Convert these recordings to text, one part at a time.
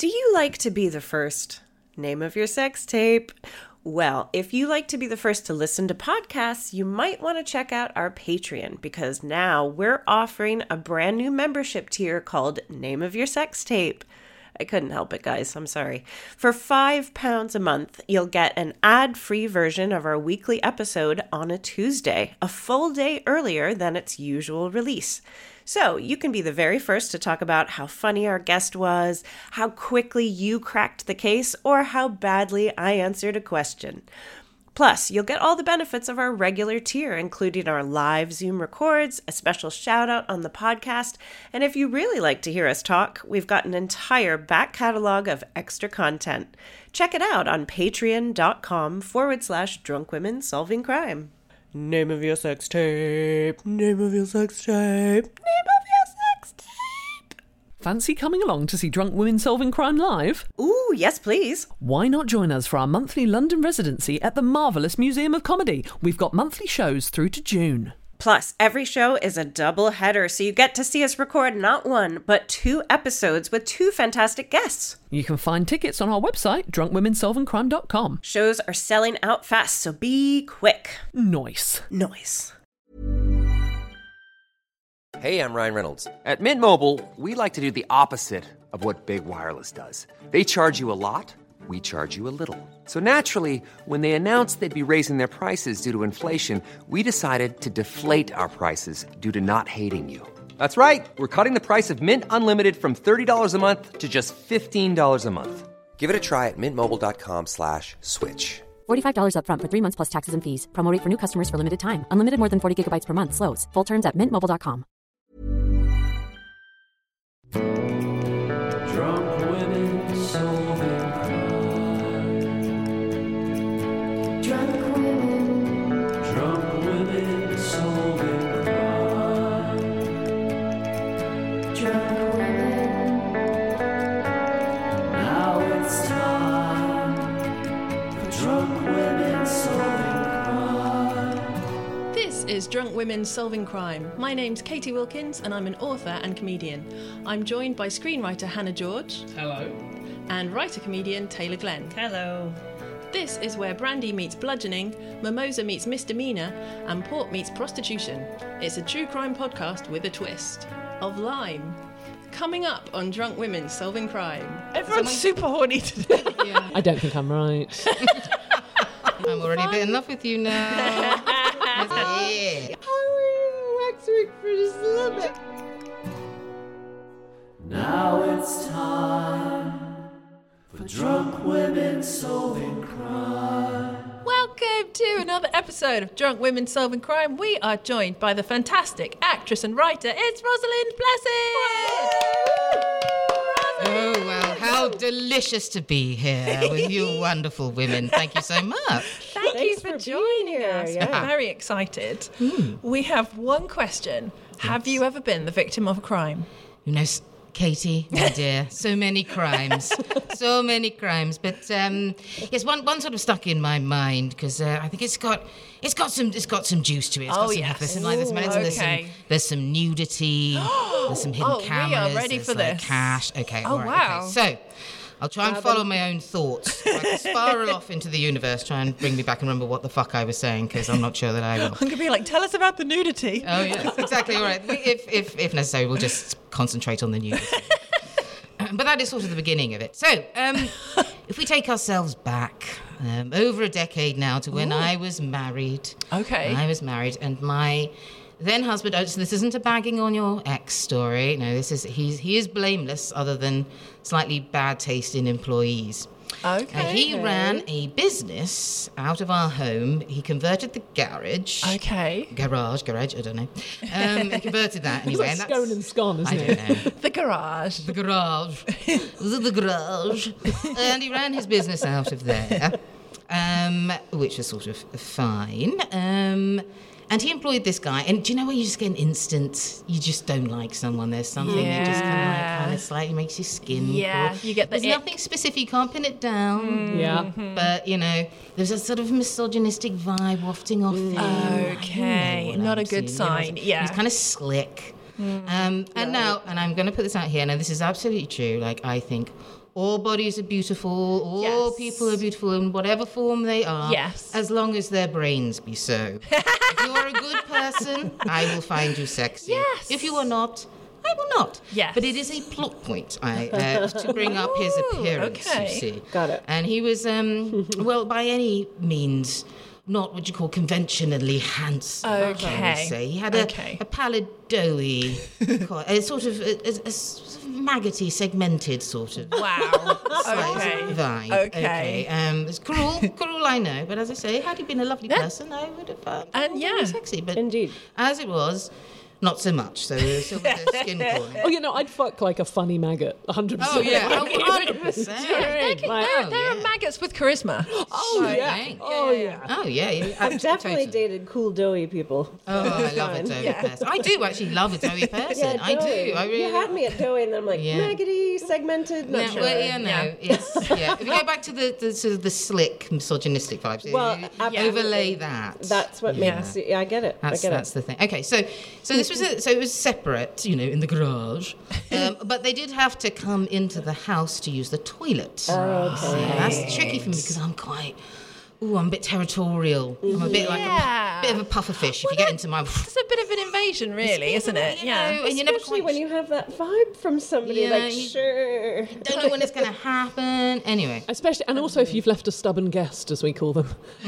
Do you like to be the first? Name of your sex tape. Well, if you like to be the first to listen to podcasts, you might want to check out our Patreon, because now we're offering a brand new membership tier called Name of Your Sex Tape. I couldn't help it, guys. I'm sorry. For £5 a month, you'll get an ad-free version of our weekly episode on a Tuesday, a full day earlier than its usual release. So you can be the very first to talk about how funny our guest was, how quickly you cracked the case, or how badly I answered a question. Plus, you'll get all the benefits of our regular tier, including our live Zoom records, a special shout out on the podcast, and if you really like to hear us talk, we've got an entire back catalog of extra content. Check it out on patreon.com/drunkwomensolvingcrime. Name of your sex tape. Name of your sex tape. Name of your sex tape. Fancy coming along to see Drunk Women Solving Crime live? Ooh, yes, please. Why not join us for our monthly London residency at the Marvellous Museum of Comedy? We've got monthly shows through to June. Plus, every show is a double header, so you get to see us record not one, but 2 episodes with 2 fantastic guests. You can find tickets on our website, drunkwomensolvingcrime.com. Shows are selling out fast, so be quick. Nice. Hey, I'm Ryan Reynolds. At Mint Mobile, we like to do the opposite of what Big Wireless does. They charge you a lot, we charge you a little. So naturally, when they announced they'd be raising their prices due to inflation, we decided to deflate our prices due to not hating you. That's right. We're cutting the price of Mint Unlimited from $30 a month to just $15 a month. Give it a try at mintmobile.com/switch. $45 up front for 3 months plus taxes and fees. Promo rate for new customers for limited time. Unlimited more than 40 gigabytes per month. Slows full terms at mintmobile.com. Drunk women solving crime. Drunk women solving crime. Drunk women. Now it's time for drunk women solving crime. This is Drunk Women Solving Crime. My name's Katie Wilkins and I'm an author and comedian. I'm joined by screenwriter Hannah George. Hello. And writer-comedian Taylor Glenn. Hello. This is where brandy meets bludgeoning, mimosa meets misdemeanor, and port meets prostitution. It's a true crime podcast with a twist of lime. Coming up on Drunk Women Solving Crime. Everyone's super horny today. Yeah. I don't think I'm right. I'm already a bit in love with you now. Yeah. Now it's time for drunk women solving crime. Welcome to another episode of Drunk Women Solving Crime. We are joined by the fantastic actress and writer, it's Rosalind Blessing! Oh, well, how delicious to be here with you wonderful women. Thank you so much. Thank you for joining us. Yeah. We're very excited. We have one question. Have you ever been the victim of a crime? You know, Katie, my dear, so many crimes. So many crimes. But, yes, one sort of stuck in my mind because I think it's got some juice to it. It's got some yes. heft. There's some nudity. There's some hidden cameras. We are ready for this. Cash. Okay. Oh, all right, wow. Okay. So I'll try and follow my own thoughts. I can spiral off into the universe, try and bring me back and remember what the fuck I was saying, because I'm not sure that I will. I'm going to be like, tell us about the nudity. Oh, yes, exactly. All right. If necessary, we'll just concentrate on the nudity. But that is sort of the beginning of it. So, if we take ourselves back over a decade now to when I was married. Okay. I was married, and my then husband, so this isn't a bagging on your ex story. No, he is blameless other than slightly bad taste in employees. Okay. He ran a business out of our home. He converted the garage. Okay. Garage, I don't know. He converted that anyway. It's like scone and scone, isn't I it? don't know. The garage. The garage. The garage. And he ran his business out of there, which was sort of fine. And he employed this guy. And do you know when you just get an instant, you just don't like someone? There's something that just kind of slightly makes your skin crawl. You get the There's nothing specific, you can't pin it down. Yeah. But, you know, there's a sort of misogynistic vibe wafting off him. Okay, You know what not I'm a good saying, sign. Yeah. He's kind of slick. And now, and I'm going to put this out here, now this is absolutely true, like, I think all bodies are beautiful, all people are beautiful in whatever form they are, as long as their brains be so. If you're a good person, I will find you sexy. Yes. If you are not, I will not. Yes. But it is a plot point to bring up his appearance, you see. Got it. And he was, well, by any means, not what you call conventionally handsome. I would say. He had a pallid, doughy, sort of a maggoty, segmented sort of vibe. Okay. It's cruel, I know. But as I say, had he been a lovely person, I would have found him very sexy. But indeed, as it was, not so much. So still with the skin corner. Oh, I'd fuck like a funny maggot, 100%. Oh, yeah. 100%. There are maggots with charisma. Oh, yeah. Oh, yeah. I've definitely dated cool, doughy people. Oh, I love a doughy person. I do actually love a doughy person. I do. I really You had me at doughy, and then I'm like, maggoty, segmented, not sure. If you go back to the sort of the slick, misogynistic vibes, overlay that. That's what makes it. I get it. That's the thing. Okay, so this was it was separate, in the garage, but they did have to come into the house to use the toilet. Okay. So that's tricky for me because I'm I'm a bit territorial. I'm a bit like a bit of a pufferfish if you get into my... It's a bit of an invasion, really, isn't it? And you never Especially when you have that vibe from somebody, sure. Don't know when it's going to happen. Anyway. Especially, and also if you've left a stubborn guest, as we call them.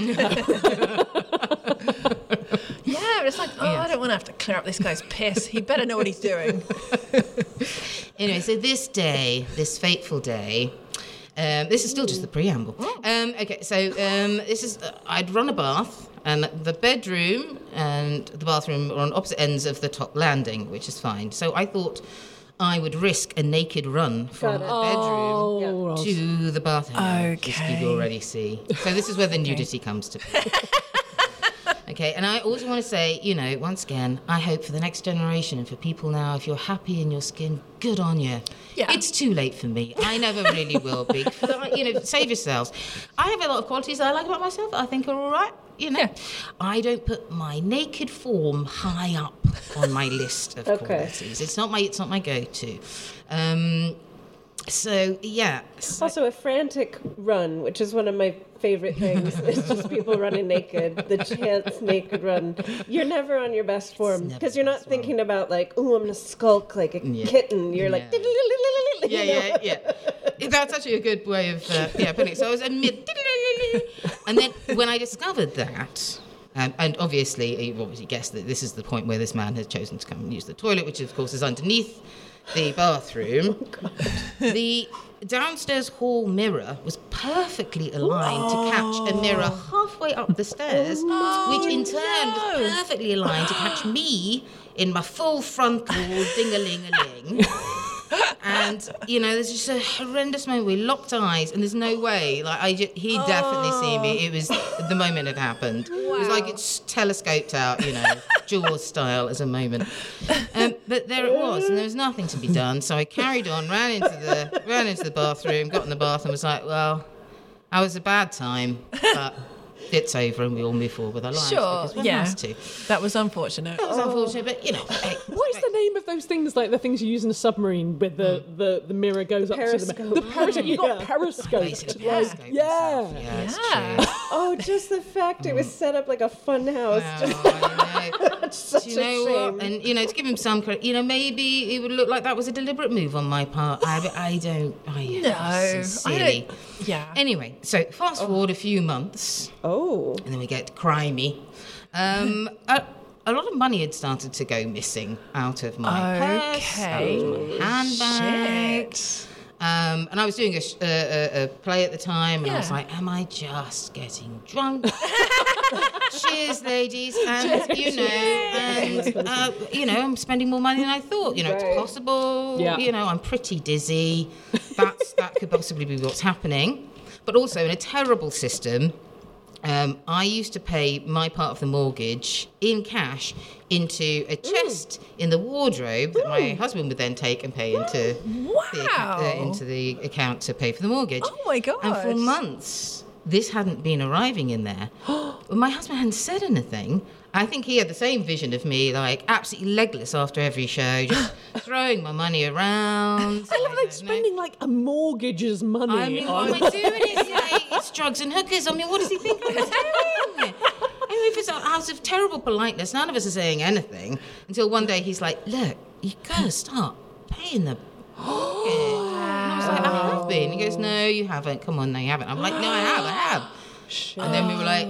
It's like, I don't want to have to clear up this guy's piss. He better know what he's doing. Anyway, so this fateful day... this is still just the preamble. This is... I'd run a bath, and the bedroom and the bathroom are on opposite ends of the top landing, which is fine. So I thought I would risk a naked run from the bedroom to the bathroom. Which you already see. So this is where the nudity comes to play. Okay, and I also want to say, once again, I hope for the next generation and for people now, if you're happy in your skin, good on you. Yeah. It's too late for me. I never really will be. Save yourselves. I have a lot of qualities I like about myself that I think are all right. I don't put my naked form high up on my list of qualities. It's not my go-to. Also, a frantic run, which is one of my favorite things. It's just people running naked. The chance naked run. You're never on your best form because you're not thinking about I'm going to skulk like a kitten. You're like. That's actually a good way of putting it. So I was and then when I discovered that. And obviously, you've obviously guessed that this is the point where this man has chosen to come and use the toilet, which of course is underneath the bathroom. The downstairs hall mirror was perfectly aligned to catch a mirror halfway up the stairs, which in turn was perfectly aligned to catch me in my full frontal ding-a-ling-a-ling. And, there's just a horrendous moment. We locked eyes, and there's no way. He'd definitely seen me. It was the moment it happened. Wow. It was like it's telescoped out, Jaws style as a moment. But there it was, and there was nothing to be done. So I carried on, ran into the bathroom, got in the bath, and was like, well, that was a bad time, but it's over, and we all move forward with our lives. Sure, because we're asked to. That was unfortunate. That was unfortunate, but what is the name of those things, like the things you use in a submarine with the mirror goes up to the periscope? You got periscoped. It's true. Oh, just the fact it was set up like a fun house. I know. That's such a shame. What? And to give him some credit, maybe it would look like that was a deliberate move on my part. I don't. Sincerely. Anyway, so fast forward a few months. Oh. And then we get crimey. A lot of money had started to go missing out of my purse, out of my handbag. And I was doing a play at the time, and I was like, am I just getting drunk? Cheers, ladies. And, I'm spending more money than I thought. It's possible. Yeah. I'm pretty dizzy. That could possibly be what's happening. But also in a terrible system, I used to pay my part of the mortgage in cash into a chest in the wardrobe that my husband would then take and pay into the account to pay for the mortgage. Oh, my God. And for months, this hadn't been arriving in there. My husband hadn't said anything. I think he had the same vision of me, like absolutely legless after every show, just throwing my money around. I love like spending like a mortgage's money. I mean, what am I doing? It's drugs and hookers. I mean, what does he think I'm doing? If it's out of terrible politeness, none of us are saying anything until one day he's like, look, you gotta start paying the mortgage. And I was like, I have been. He goes, no, you haven't. Come on, no, you haven't. I'm like, no, I have. And then we were like,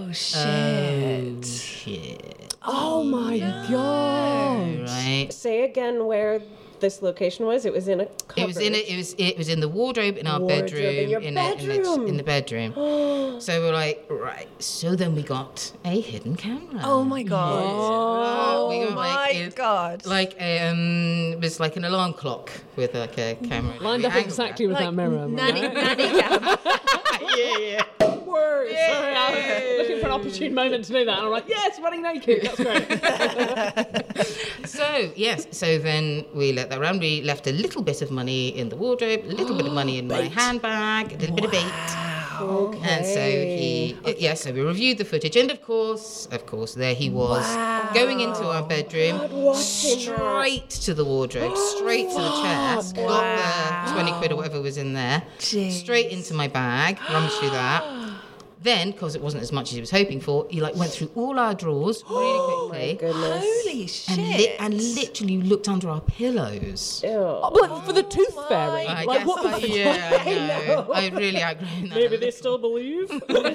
shit. Oh my God. Right. Say again where this location was. It was in a cupboard. It was in the wardrobe in our bedroom. In the bedroom. So we were like, right. So then we got a hidden camera. Oh my God. We got God. Like it was like an alarm clock with like a camera. Lined up exactly with that mirror. Nanny cam. Yeah. Sorry, I was looking for an opportune moment to do that, and I'm like, yes, running naked. That's great. So then we let that run. We left a little bit of money in the wardrobe, a little bit of money in my handbag, a little bit of bait. Okay. And so we reviewed the footage, and of course, there he was, going into our bedroom, straight to the wardrobe, straight to the chest, got the 20 quid or whatever was in there, straight into my bag, rummaged through that. Then, because it wasn't as much as he was hoping for, he like went through all our drawers really quickly. Holy shit. And literally looked under our pillows. For the tooth fairy. I Like, guess, what the I know. I really outgrown that. Maybe they still believe.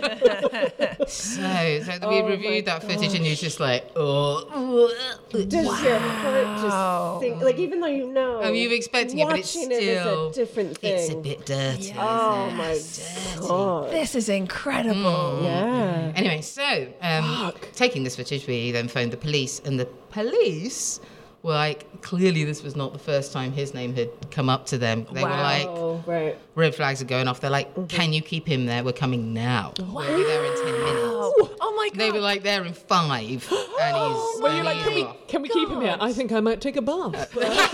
So we reviewed that footage, and he was just like, oh. Does your heart just sink? Like, even though you know, you're expecting it, but it's watching it is still a different thing. It's a bit dirty. Oh my God. This is incredible. Yeah. Anyway, so taking this footage, we then phoned the police, and the police were like, clearly this was not the first time his name had come up to them. They were like, right. red flags are going off. They're like, can you keep him there? We're coming now. We'll be there in 10 minutes. Oh my God. They were like there in 5, and he's. Well, you're like, can we keep him here? I think I might take a bath.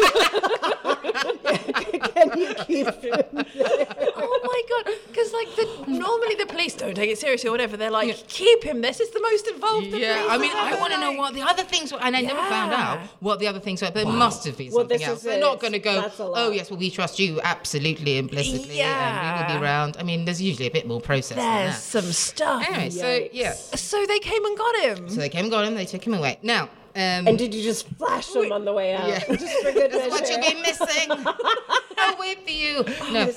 Can you keep him? Oh my God. Because normally the police don't take it seriously or whatever. They're like, keep him. This is the most involved. Yeah, I mean, I want to know what the other things were, and I never found out what the other things were, but it must have been something else. They're not going to go, oh, yes, well, we trust you absolutely implicitly, and we will be round. I mean, there's usually a bit more process than There's that. some stuff. Anyway, So they came and got him. So they came and got him, they took him away. Now, and did you just flash them on the way out? Yeah. Just for good measure. What you'll be missing. I'll wait for you. No.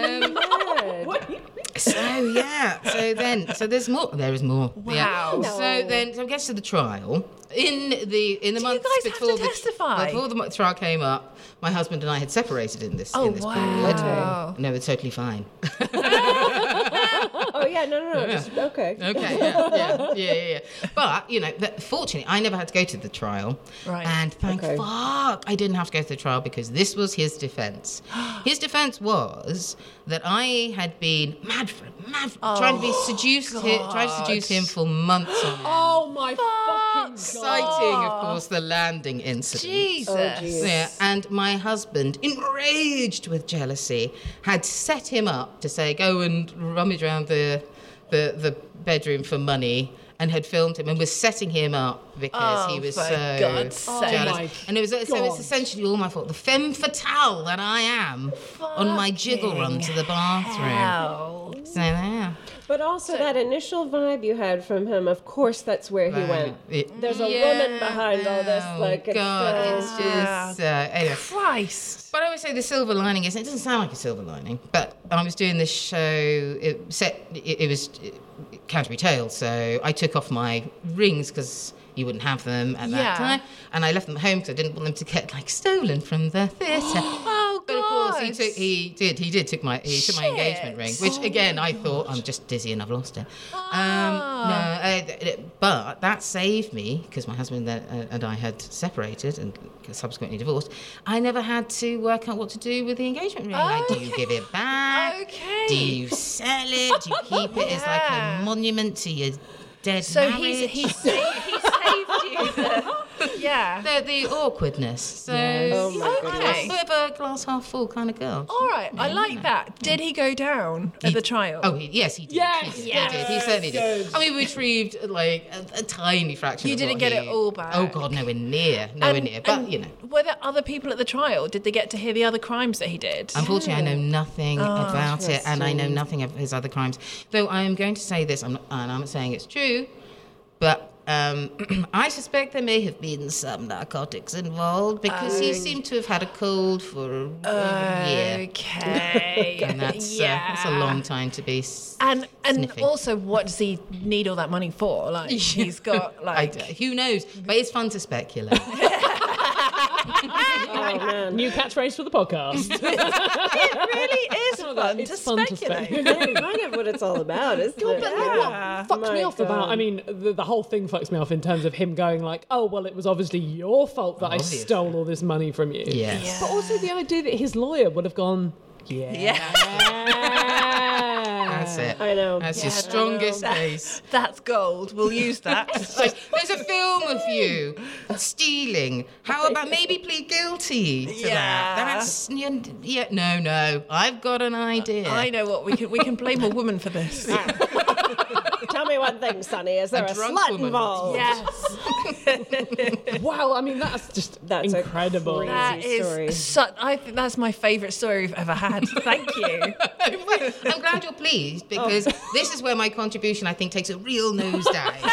So there's more. There is more. Wow. Yeah. No. So it gets to the trial. In the months you guys before have to testify? Before the trial came up, my husband and I had separated in this period. No, it's totally fine. Oh yeah, no. Just, okay. Okay, yeah. But fortunately, I never had to go to the trial, right? And thank fuck I didn't have to go to the trial, because this was his defence. His defence was that I had been trying to seduce him for months on end. Oh my fucking God. Citing, of course, the landing incident. Jesus. Yeah, and my husband, enraged with jealousy, had set him up to say, go and rummage around the bedroom for money, and had filmed him and was setting him up because he was so jealous. And it's essentially all my fault. The femme fatale that I am on my jiggle run to the bathroom. So there. But also that initial vibe you had from him, of course, that's where he went. There's a woman behind all this. Like, it's just... anyway. Christ. But I always say the silver lining is, it doesn't sound like a silver lining, but I was doing this show, it was Canterbury Tales, so I took off my rings because you wouldn't have them at that time, and I left them at home because I didn't want them to get stolen from the theatre. But of course he took my engagement ring, which again I thought, I'm just dizzy and I've lost it. But that saved me, because my husband and I had separated and subsequently divorced. I never had to work out what to do with the engagement ring. Like, do you give it back? Okay. Do you sell it? Do you keep it as like a monument to your dead So marriage? he saved you. Yeah. the awkwardness. So, Okay. a bit of a glass half full kind of girl. All right, I like that. Did he go down at the trial? Oh, yes, he did. Yes, he did. He certainly did. I mean, we retrieved like a tiny fraction. You of didn't what get he- it all back. Oh God, nowhere near. But you know, Were there other people at the trial? Did they get to hear the other crimes that he did? unfortunately, I know nothing about it, and I know nothing of his other crimes. Though I am going to say this, and I'm not saying it's true, but. I suspect there may have been some narcotics involved because he seemed to have had a cold for a year. Okay. And that's a long time to be And sniffing. also, what does he need all that money for? Like, he's got like. Who knows? But it's fun to speculate. Oh, man. New catchphrase for the podcast. It really is fun It's to fun to speculate. speculate. That's kind of what it's all about, isn't it? What fucks me My off about, God. I mean, the whole thing fucks me off in terms of him going like, oh, well, it was obviously your fault that I Obviously. stole all this money from you. Yes. But also the idea that his lawyer would have gone, That's it. I know. That's your strongest case. That's gold. We'll use that. Like, there's a film of you stealing. How about maybe plead guilty to that? That's no. I've got an idea. I know what we can blame a woman for this. Tell me one thing, Sonny. Is there a drunk slut woman. involved? Yes. wow, I mean, that's a incredible. crazy That story. is I think that's my favourite story we've ever had. Thank you. I'm glad you're pleased because this is where my contribution, I think, takes a real nosedive.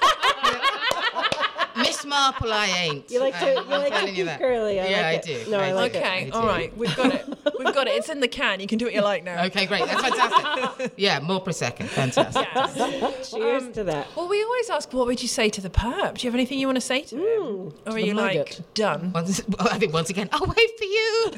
Miss Marple, I ain't. You like to telling you keep that. curly. I Yeah, like I it. do. No, I like it. Okay, I all do. right, we've got it. We've got it. It's in the can. You can do what you like now. Okay, great. That's fantastic. Yeah, more per second. Fantastic. Cheers to that. Well, we always ask, what would you say to the perp? Do you have anything you want to say to him? Or are you maggot. like, done? I think once again, I'll wait for you.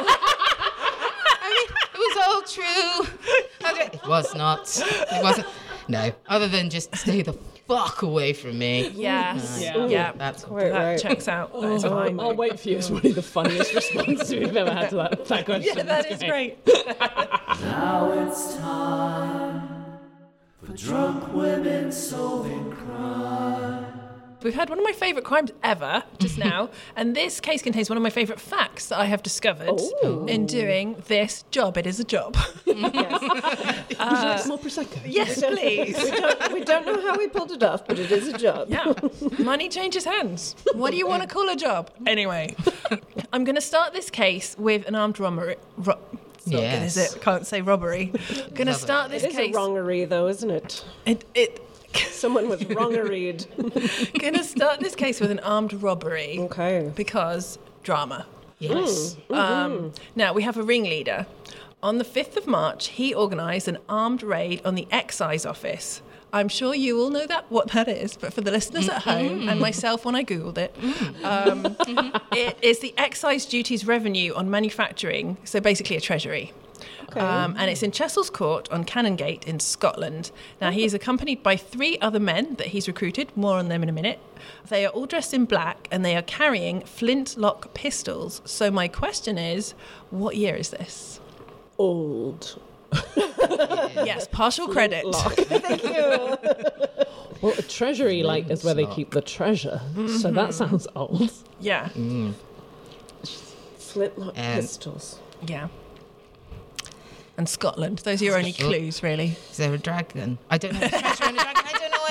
I mean, it was all true. It was not. It wasn't. No, other than just stay the fuck away from me. Yes. Yeah. Yeah. That's Quite That right. checks out. That is fine. I'll wait for you. It's one of the funniest responses we've ever had to that question. Yeah, that is great. Now it's time for drunk women solving crime. We've had one of my favourite crimes ever just now, and this case contains one of my favourite facts that I have discovered in doing this job. It is a job. Would you like some more prosecco? Yes, please. We don't know how we pulled it off, but it is a job. Yeah. Money changes hands. What do you want to call a job? Anyway, I'm going to start this case with an armed robbery. It's not good, is Yes. it? Can't say robbery. Going to start this It is a case. wrongery, though, isn't it? It Someone was wrongeried. going to start this case with an armed robbery. Okay. Because drama. yes. Now, we have a ringleader. On the 5th of March, he organised an armed raid on the excise office. I'm sure you all know what that is, but for the listeners at home and myself when I Googled it, it is the excise duties revenue on manufacturing, so basically a treasury. And it's in Chesil's Court on Canongate in Scotland. Now, he's accompanied by 3 other men that he's recruited. More on them in a minute. They are all dressed in black and they are carrying flintlock pistols. So my question is, what year is this? Old. Yes, partial credit. Thank you. Well, a treasury, is where they keep the treasure. So that sounds old. Yeah, Flintlock And- pistols. yeah. And Scotland. Those are your only clues, really. Is there a dragon? I don't know. Treasure and a dragon. I don't know.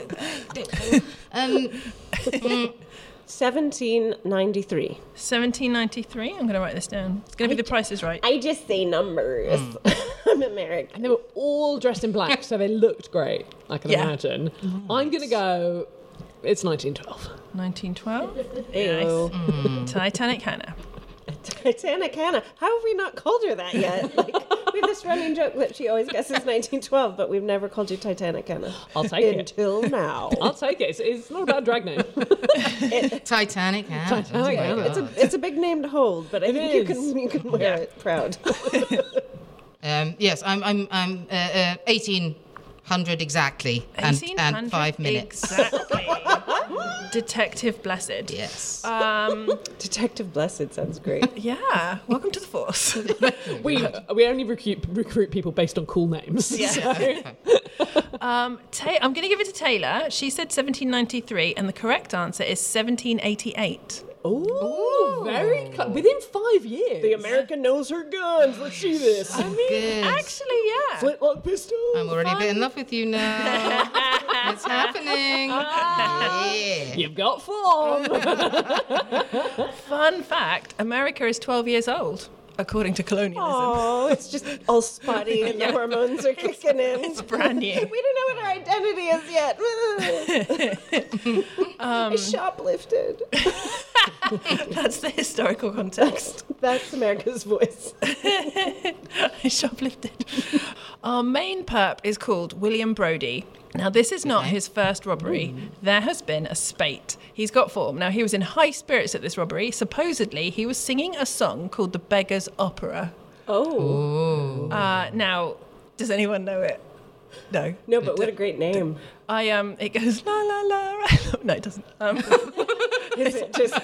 I don't know. 1793. 1793. I'm going to write this down. It's going to be The Price is Right. I just say numbers. I'm American. And they were all dressed in black, so they looked great, I can Yeah. imagine. I'm going to go, it's 1912. 1912. Ew. Titanic Hannah. Titanic Hannah. How have we not called her that yet? Like, we have this running joke that she always guesses 1912, but we've never called you Titanic Hannah. I'll take it. Until now. I'll take it. It's not a bad drag name. Titanic. Titanic, yeah. It's a big name to hold, but I think you can wear it proud. Yes, I'm 1800 exactly, and 1800 5 minutes. Exactly. Detective Blessed. Yes. Detective Blessed sounds great. Yeah. Welcome to the force. We only recruit people based on cool names. Yeah. So. I'm going to give it to Taylor. She said 1793, and the correct answer is 1788. Ooh, very within 5 years. The American knows her guns. Let's see this. I mean, actually, yeah. Flintlock pistol. I'm already a bit in love with you now. It's happening. Yeah. You've got form. Fun fact, America is 12 years old, according to colonialism. Oh, it's just all spotty and the hormones are kicking in. It's brand new. We don't know what our identity is yet. I shoplifted. That's the historical context. That's America's voice. I shoplifted. Our main perp is called William Brodie. Now, this is not his first robbery. There has been a spate. He's got form. Now, he was in high spirits at this robbery. Supposedly, he was singing a song called The Beggar's Opera. Oh. Now, does anyone know it? No. No, but what a great name. It goes la la la. No, it doesn't. Is it just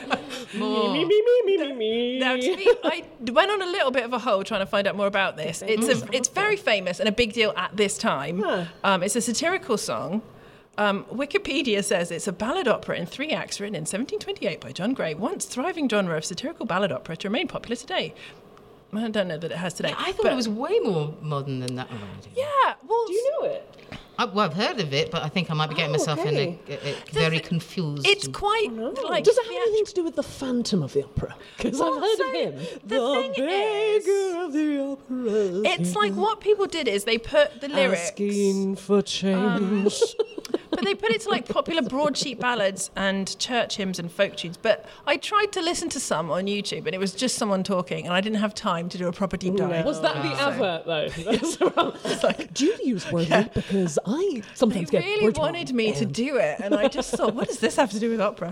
me? Now, I went on a little bit of a hole trying to find out more about this. It's very famous and a big deal at this time. It's a satirical song. Wikipedia says it's a ballad opera in 3 acts written in 1728 by John Gray, once thriving genre of satirical ballad opera to remain popular today. I don't know that it has today. Yeah, I thought it was way more modern than that already. Yeah, well... Do you know it? I've heard of it, but I think I might be getting myself in a very confused. It's quite like... Does it have anything to do with the Phantom of the Opera? Because I've heard of him. The beggar of the opera. It's like what people did is they put the lyrics... Asking for change. But they put it to like popular broadsheet ballads and church hymns and folk tunes. But I tried to listen to some on YouTube and it was just someone talking and I didn't have time to do a proper deep dive. Was that the advert though? It's like, do you use Wordly? Because I sometimes they get really wanted me to do it and I just thought, what does this have to do with opera?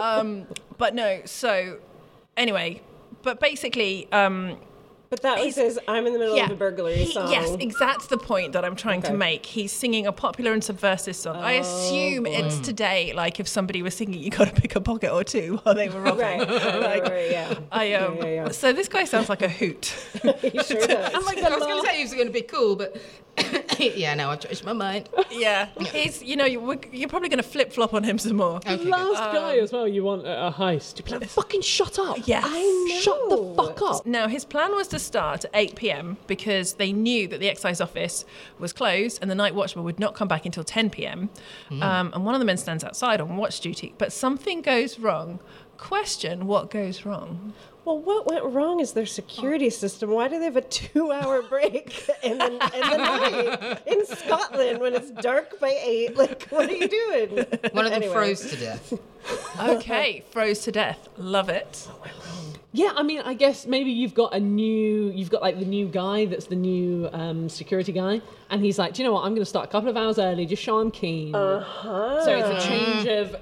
But no, so anyway, but basically... But that was his, I'm in the middle of a burglary song. Yes, that's the point that I'm trying to make. He's singing a popular and subversive song. I assume it's today, like if somebody was singing, you got to pick a pocket or two while they were robbing. Right, yeah. So this guy sounds like a hoot. He sure does. I was going to say he was going to be cool, but yeah, now I've changed my mind. Yeah, he's, you're probably going to flip-flop on him some more. Okay, last guy as well you want at a heist. You'd be like, fucking shut up. Yes. I know. Shut the fuck up. Now, his plan was to start at 8 p.m. because they knew that the excise office was closed and the night watchman would not come back until 10 p.m. And one of the men stands outside on watch duty, but something goes wrong. Question, what goes wrong? Well, what went wrong is their security system. Why do they have a 2-hour break in the night in Scotland when it's dark by 8? Like, what are you doing? One of them froze to death. Okay, froze to death. Love it. Yeah, I mean, I guess maybe you've got like the new guy that's the new security guy, and he's like, do you know what? I'm going to start a couple of hours early, just show I'm keen. So it's a change of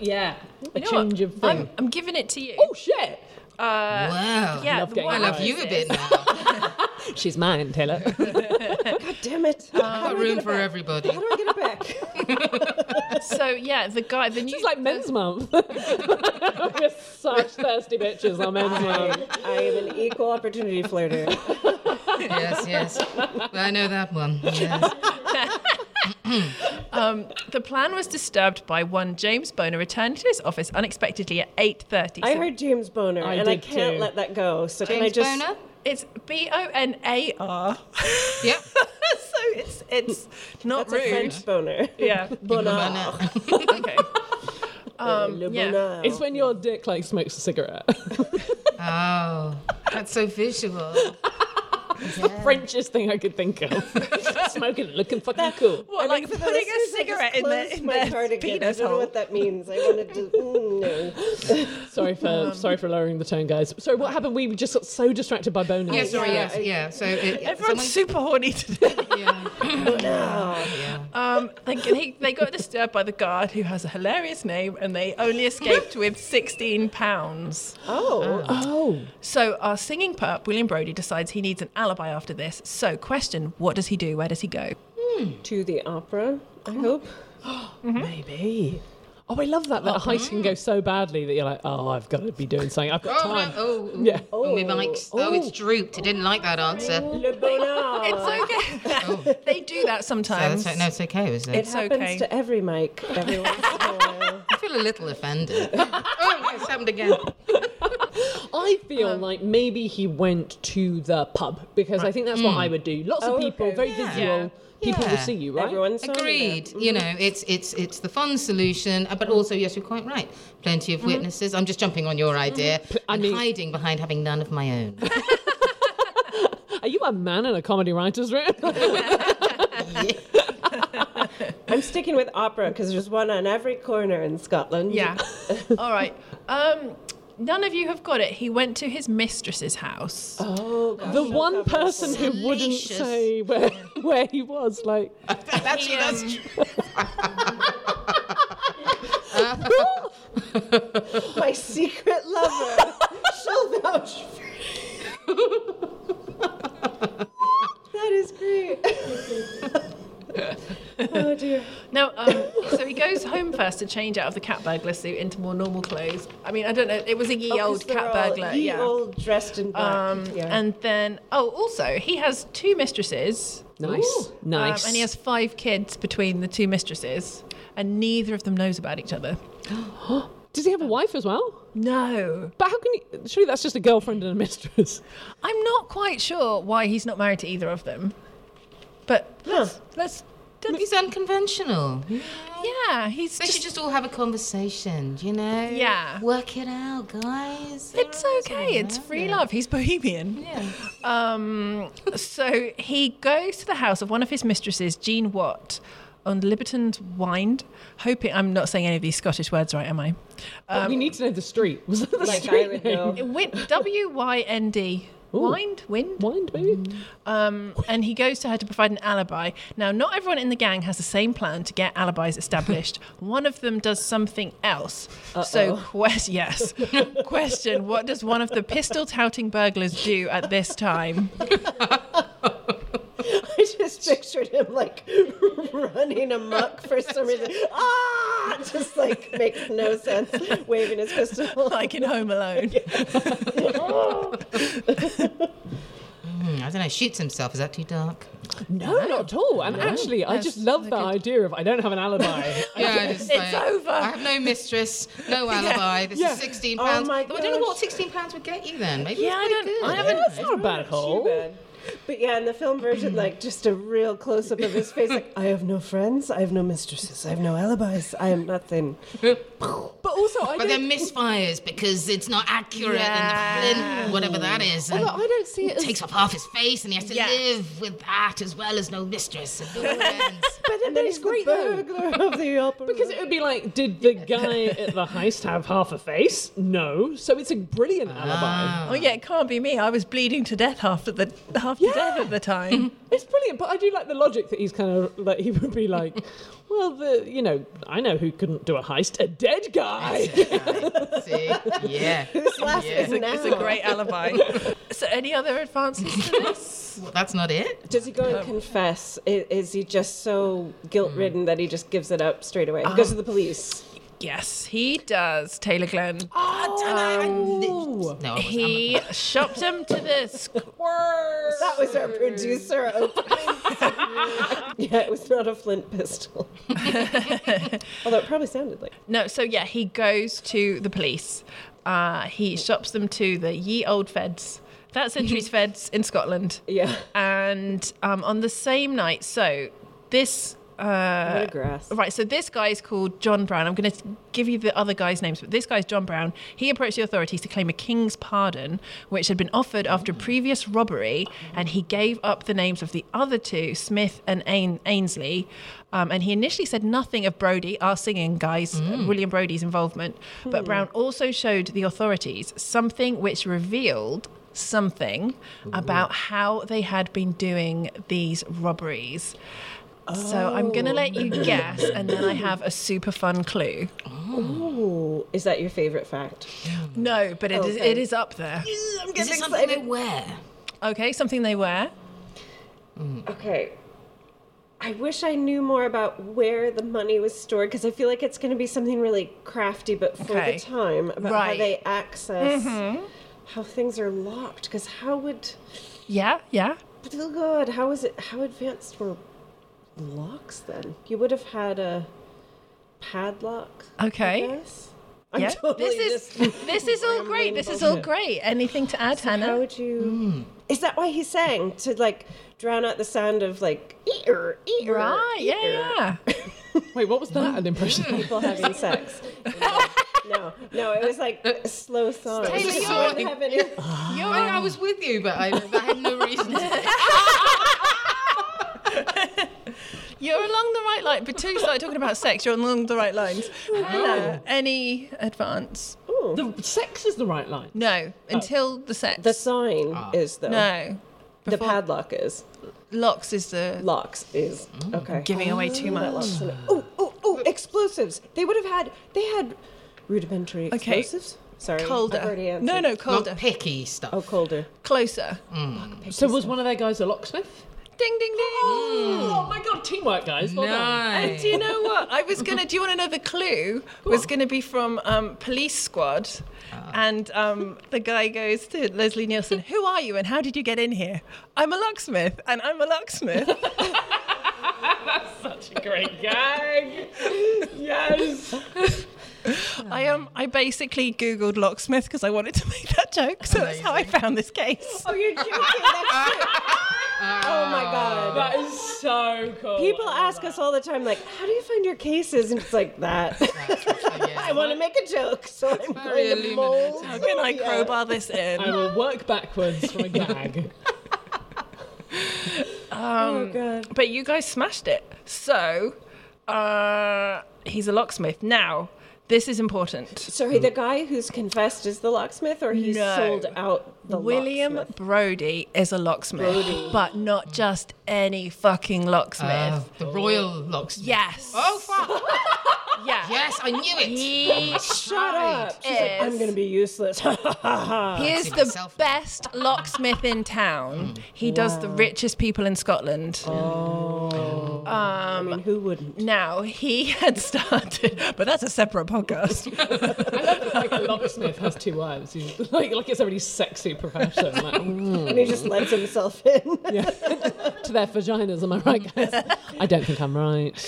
of thing. I'm giving it to you. Oh shit! Wow. Yeah, I love you a bit now. She's mine, Taylor. God damn it! I've got room for everybody. How do I get it back? So yeah, the new. It's like Men's Month. We're such thirsty bitches on Men's Month. I am an equal opportunity flirter. Yes. I know that one. Yes. The plan was disturbed by one James Boner returning to his office unexpectedly at 8:30. I heard James Boner, and I can't let that go. So James can I just... Boner? It's Bonar. Yep. So it's not That's rude. a French boner. Yeah. Boner. Okay. Le bonheur. It's when your dick like smokes a cigarette. Oh, that's so visual. It's the Frenchest thing I could think of. Smoking it, looking fucking cool. What, like putting a cigarette in their penis I don't know hole? what that means. I wanted to... no. Sorry for lowering the tone, guys. So what happened? We just got so distracted by boners. Yeah, sorry, yeah. So Everyone's super horny today. They got disturbed by the guard, who has a hilarious name, and they only escaped with £16. Oh. So our singing pup, William Brodie, decides he needs an alibi after this. So question, what does he do? Where does he go? To the opera, I hope. Maybe. Oh, I love that a heist can go so badly that you're like, oh, I've got to be doing something. I've got time. Yeah. Oh, my mic's. Oh, it's drooped. I didn't like that answer. It's okay. They do that sometimes. No, it's okay. Was it? It happens to every mic every once in a while. I feel a little offended. Oh, it's happened again. I feel like maybe he went to the pub because I think that's what I would do. Lots of people, very visual. People will see you, right? Everyone's agreed. You know, it's the fun solution, but also yes, you're quite right. Plenty of witnesses. I'm just jumping on your idea and hiding behind having none of my own. Are you a man in a comedy writer's room? I'm sticking with opera because there's one on every corner in Scotland. Yeah. All right. None of you have got it. He went to his mistress's house. Oh, gosh. The one person who wouldn't say where he was, like... That's true. My secret lover. She'll vouch for That is great. Oh dear. No, so he goes home first to change out of the cat burglar suit into more normal clothes. I mean, I don't know. It was a ye old cat burglar. Ye old dressed in black. And then, also, he has 2 mistresses. Nice. Nice. And he has 5 kids between the 2 mistresses, and neither of them knows about each other. Does he have a wife as well? No. But how can he... Surely that's just a girlfriend and a mistress. I'm not quite sure why he's not married to either of them. But let's He's unconventional. Yeah, They should just all have a conversation, you know? Yeah. Work it out, guys. It's okay. It's free love. He's bohemian. Yeah. So he goes to the house of one of his mistresses, Jean Watt, on Liberton's Wynd. Hoping I'm not saying any of these Scottish words right, am I? We need to know the street. Was that the Like street I would name? know. WYND. Wind, maybe? and he goes to her to provide an alibi. Now, not everyone in the gang has the same plan to get alibis established. One of them does something else. So, question, what does one of the pistol-touting burglars do at this time? I just pictured him like running amok for some reason. Ah! Just like makes no sense. Waving his pistol. Like in Home Alone. I don't know, shoots himself. Is that too dark? No, not at all. And actually, I just love that idea of I don't have an alibi. It's over. I have no mistress, no alibi. This is £16. Oh my I don't know what £16 would get you then. Maybe I haven't. That's not a bad haul. But yeah, in the film version, like just a real close up of his face, like I have no friends, I have no mistresses, I have no alibis, I am nothing. But also, But then misfires because it's not accurate and the flint, whatever that is. And I don't see it as... takes off half his face and he has to live with that as well as no mistress and no friends. And then he's great, the burglar of the opera. Because it would be like, did the guy at the heist have half a face? No. So it's a brilliant alibi. Oh yeah, it can't be me. I was bleeding to death half to death at the time. It's brilliant, but I do like the logic that he's kind of like, he would be like, well, I know who couldn't do a heist, a dead guy. See? Yeah. Who's laughing now? It's a great alibi. So any other advances to this? Well, that's not it. Does he go and confess? Is he just so guilt-ridden that he just gives it up straight away? He goes to the police. Yes, he does, Taylor Glenn. No, He shopped him to the squirrel. That was our producer opening. Yeah, it was not a flint pistol. Although it probably sounded like. No, so yeah, he goes to the police. He shops them to the ye old feds. That century's feds in Scotland. Yeah. And on the same night, so this... what a grass. Right, so this guy is called John Brown. I'm going to give you the other guy's names, but this guy's John Brown. He approached the authorities to claim a king's pardon, which had been offered after a previous robbery, and he gave up the names of the other 2, Smith and Ainsley. And he initially said nothing of Brodie, our singing guys, William Brodie's involvement. But Brown also showed the authorities something which revealed something about how they had been doing these robberies. So I'm going to let you guess, and then I have a super fun clue. Oh, is that your favourite fact? No, but it is up there. I'm Is getting it something they excited. wear? Okay, something they wear. Okay. I wish I knew more about where the money was stored, because I feel like it's going to be something really crafty, but for the time, about how they access, how things are locked, because how would... Yeah. But oh God, how advanced were locks then? You would have had a padlock, Okay. I guess? Yeah. Totally This is all great. This is all great. Anything to add, Hannah? How would you... Is that why he sang? To, like, drown out the sound of, like, eater, eater, Right, eater. yeah. Wait, what was that? An impression? People having sex. No, it was like a slow song. Taylor, Just you're- didn't have any- I was with you, but I had no reason to. You're along the right line. But till you started talking about sex, you're along the right lines. Hannah, any advance? The sex is the right line. No, until the sex. The sign is, though. No. The padlock is. Locks is the... Locks is. Okay. Giving away too much. Oh, explosives. They had rudimentary Okay. explosives. Sorry. Colder. I've already answered. No, colder. Not picky stuff. Oh, colder. Closer. So was one of their guys a locksmith? Ding, ding, ding. Oh my God, teamwork, guys. Well done. And do you know what? Do you want to know the clue? Was going to be from Police Squad. And the guy goes to Leslie Nielsen, who are you and how did you get in here? I'm a locksmith and I'm a locksmith. Such a great gag. Yes. I basically Googled locksmith because I wanted to make that joke. So that's how I found this case. Oh, you're joking. That's true. Oh my God. That is so cool. People ask us all the time, like, how do you find your cases? And it's like that. I want to make a joke, so I'm very going to mold. How can I crowbar this in? I will work backwards from a gag. Oh God. But you guys smashed it. So he's a locksmith. Now, this is important. Sorry, the guy who's confessed is the locksmith, or he No. sold out the William locksmith? Brody is a locksmith, but not just any fucking locksmith. The royal locksmith. Yes. Oh, fuck. Yeah. Yes, I knew it. He Shut up. She's like, I'm going to be useless. He is see the myself. best locksmith in town. He does the richest people in Scotland. I mean, who wouldn't? Now, he had started, but that's a separate podcast. I love that like a locksmith has two wives. He's like it's a really sexy profession. Like, And he just lets himself in. to their vaginas, am I right, guys? I don't think I'm right.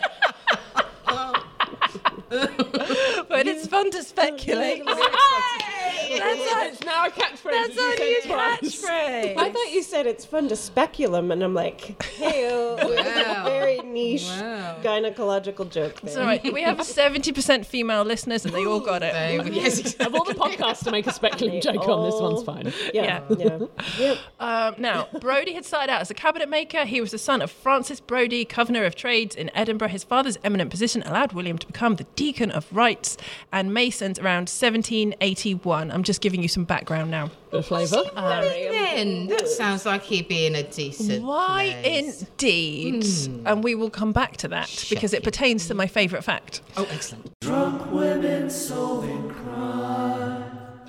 But it's fun to speculate. It's now a catchphrase. That's our new catchphrase. I thought you said it's fun to speculum, and I'm like, hey, Wow. very niche Wow. gynecological joke there. It's all right. We have 70% female listeners, and they all got it. Yes, Of all the podcasts to make a speculum joke on, this one's fine. Yeah. Now, Brodie had started out as a cabinet maker. He was the son of Francis Brodie, Governor of Trades in Edinburgh. His father's eminent position allowed William to become the Deacon of Rights and Masons around 1781. I'm just giving you some background now. The flavour. then that sounds like he'd be in a decent Why place. indeed? And we will come back to that because it pertains to my favourite fact. Oh, excellent. Drunk women solving crime.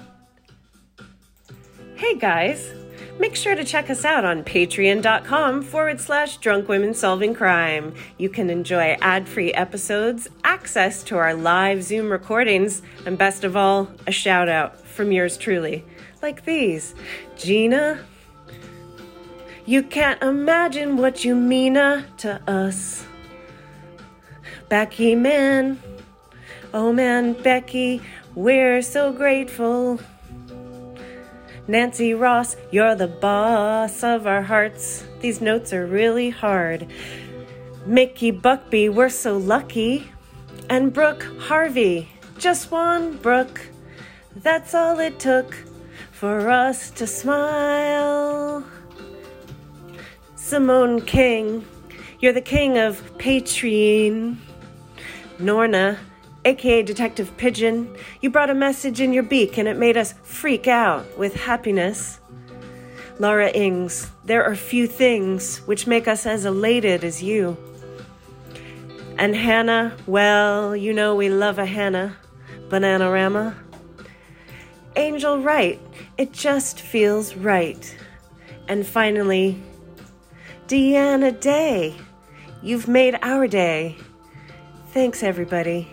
Hey guys, make sure to check us out on patreon.com/Drunk Women Solving Crime. You can enjoy ad-free episodes, access to our live Zoom recordings, and best of all, a shout out from yours truly. Like these. Gina, you can't imagine what you mean to us. Becky, man, oh man, Becky, we're so grateful. Nancy Ross, you're the boss of our hearts. These notes are really hard. Mickey Buckby, we're so lucky. And Brooke Harvey, just one Brooke. That's all it took for us to smile. Simone King, you're the king of Patreon. Norna, aka Detective Pigeon, you brought a message in your beak and it made us freak out with happiness. Laura Ings, there are few things which make us as elated as you. And Hannah, well, you know we love a Hannah. Bananarama. Angel Wright, it just feels right. And finally, Deanna Day, You've made our day. Thanks, everybody.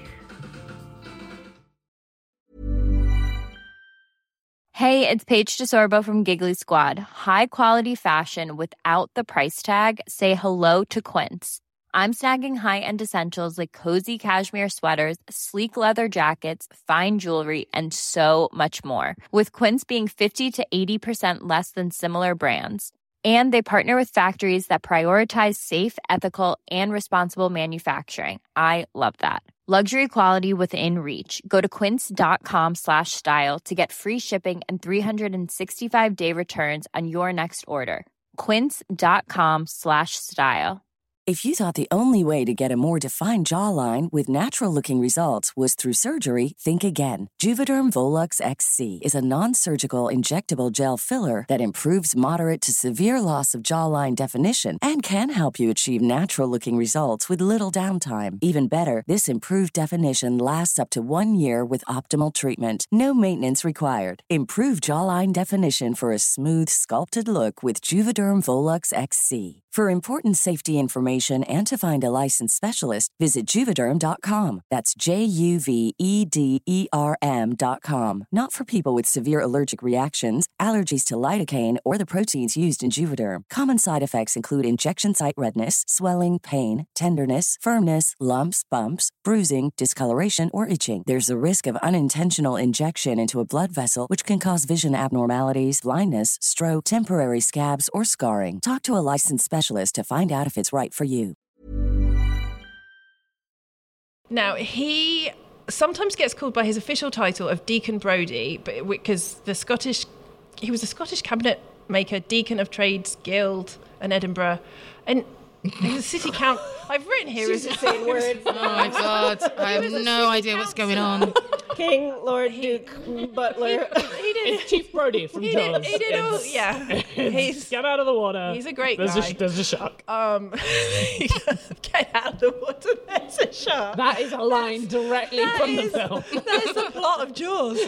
Hey, it's Paige DeSorbo from Giggly Squad. High quality fashion without the price tag. Say hello to Quince. I'm snagging high-end essentials like cozy cashmere sweaters, sleek leather jackets, fine jewelry, and so much more. With Quince being 50 to 80% less than similar brands. And they partner with factories that prioritize safe, ethical, and responsible manufacturing. I love that. Luxury quality within reach. Go to quince.com/style to get free shipping and 365-day returns on your next order. Quince.com/style. If you thought the only way to get a more defined jawline with natural-looking results was through surgery, think again. Juvederm Volux XC is a non-surgical injectable gel filler that improves moderate to severe loss of jawline definition and can help you achieve natural-looking results with little downtime. Even better, this improved definition lasts up to 1 year with optimal treatment. No maintenance required. Improve jawline definition for a smooth, sculpted look with Juvederm Volux XC. For important safety information and to find a licensed specialist, visit Juvederm.com. That's JUVEDERM.com. Not for people with severe allergic reactions, allergies to lidocaine, or the proteins used in Juvederm. Common side effects include injection site redness, swelling, pain, tenderness, firmness, lumps, bumps, bruising, discoloration, or itching. There's a risk of unintentional injection into a blood vessel, which can cause vision abnormalities, blindness, stroke, temporary scabs, or scarring. Talk to a licensed specialist to find out if it's right for you. Now, he sometimes gets called by his official title of Deacon Brodie, but because he was a Scottish cabinet maker, Deacon of Trades Guild in Edinburgh, and he's a city count. I've written here is saying words. Oh my God, I have no idea what's going on. King, Lord, Duke, Butler. He did. It's Chief Brody from Jaws. He did all, yeah. He's Get out of the water. He's a great guy. There's a shark. Get out of the water. There's a shark. That is a line directly from the film. That is the plot of Jaws.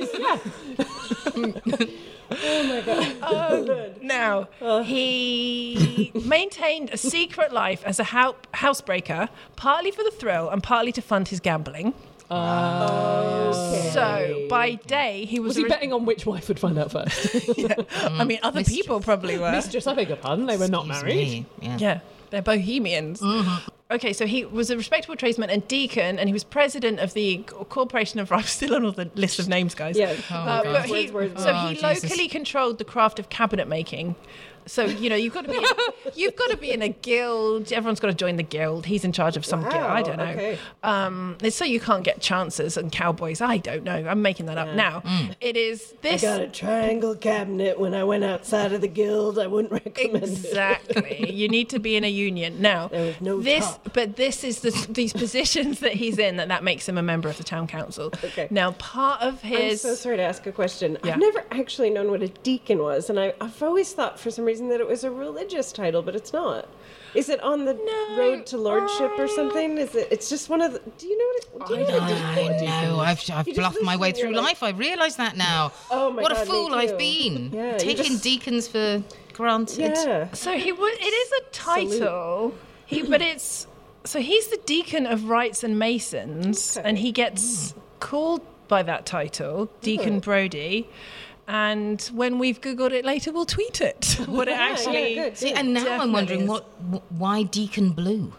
Oh my God. Now, he maintained a secret life as a housebreaker, partly for the thrill and partly to fund his gambling. Okay. So, by day, he was... Was he betting on which wife would find out first? Yeah. I mean, other people probably were. Mistress, I beg your pardon, they were not married. Yeah, they're bohemians. Mm-hmm. Okay, so he was a respectable tradesman and deacon, and he was president of the Corporation of... I'm still on all the list of names, guys. Yeah. But he locally controlled the craft of cabinet making. So, you know, you've got to be in a guild. Everyone's got to join the guild. He's in charge of some guild. I don't know. Okay. It's so you can't get chancers and cowboys. I don't know. I'm making that up now. It is this. I got a triangle cabinet when I went outside of the guild. I wouldn't recommend it. Exactly. You need to be in a union. Now, there was no top. But this is these positions that he's in that makes him a member of the town council. Okay. Now, part of his... I'm so sorry to ask a question. Yeah. I've never actually known what a deacon was, and I've always thought for some reason that it was a religious title, but it's not. Is it on the road to lordship or something? Is it? It's just one of the... Do you know what it... I know. I've bluffed my way through life. I realise that now. Oh my what God, a fool me too. I've been. Yeah, Taking deacons for granted. Yeah. So it is a title. So he's the Deacon of Rites and Masons, and he gets called by that title, Deacon Brodie. And when we've Googled it later, we'll tweet it. What it actually... Yeah, good. See, and now I'm wondering why Deacon Blue?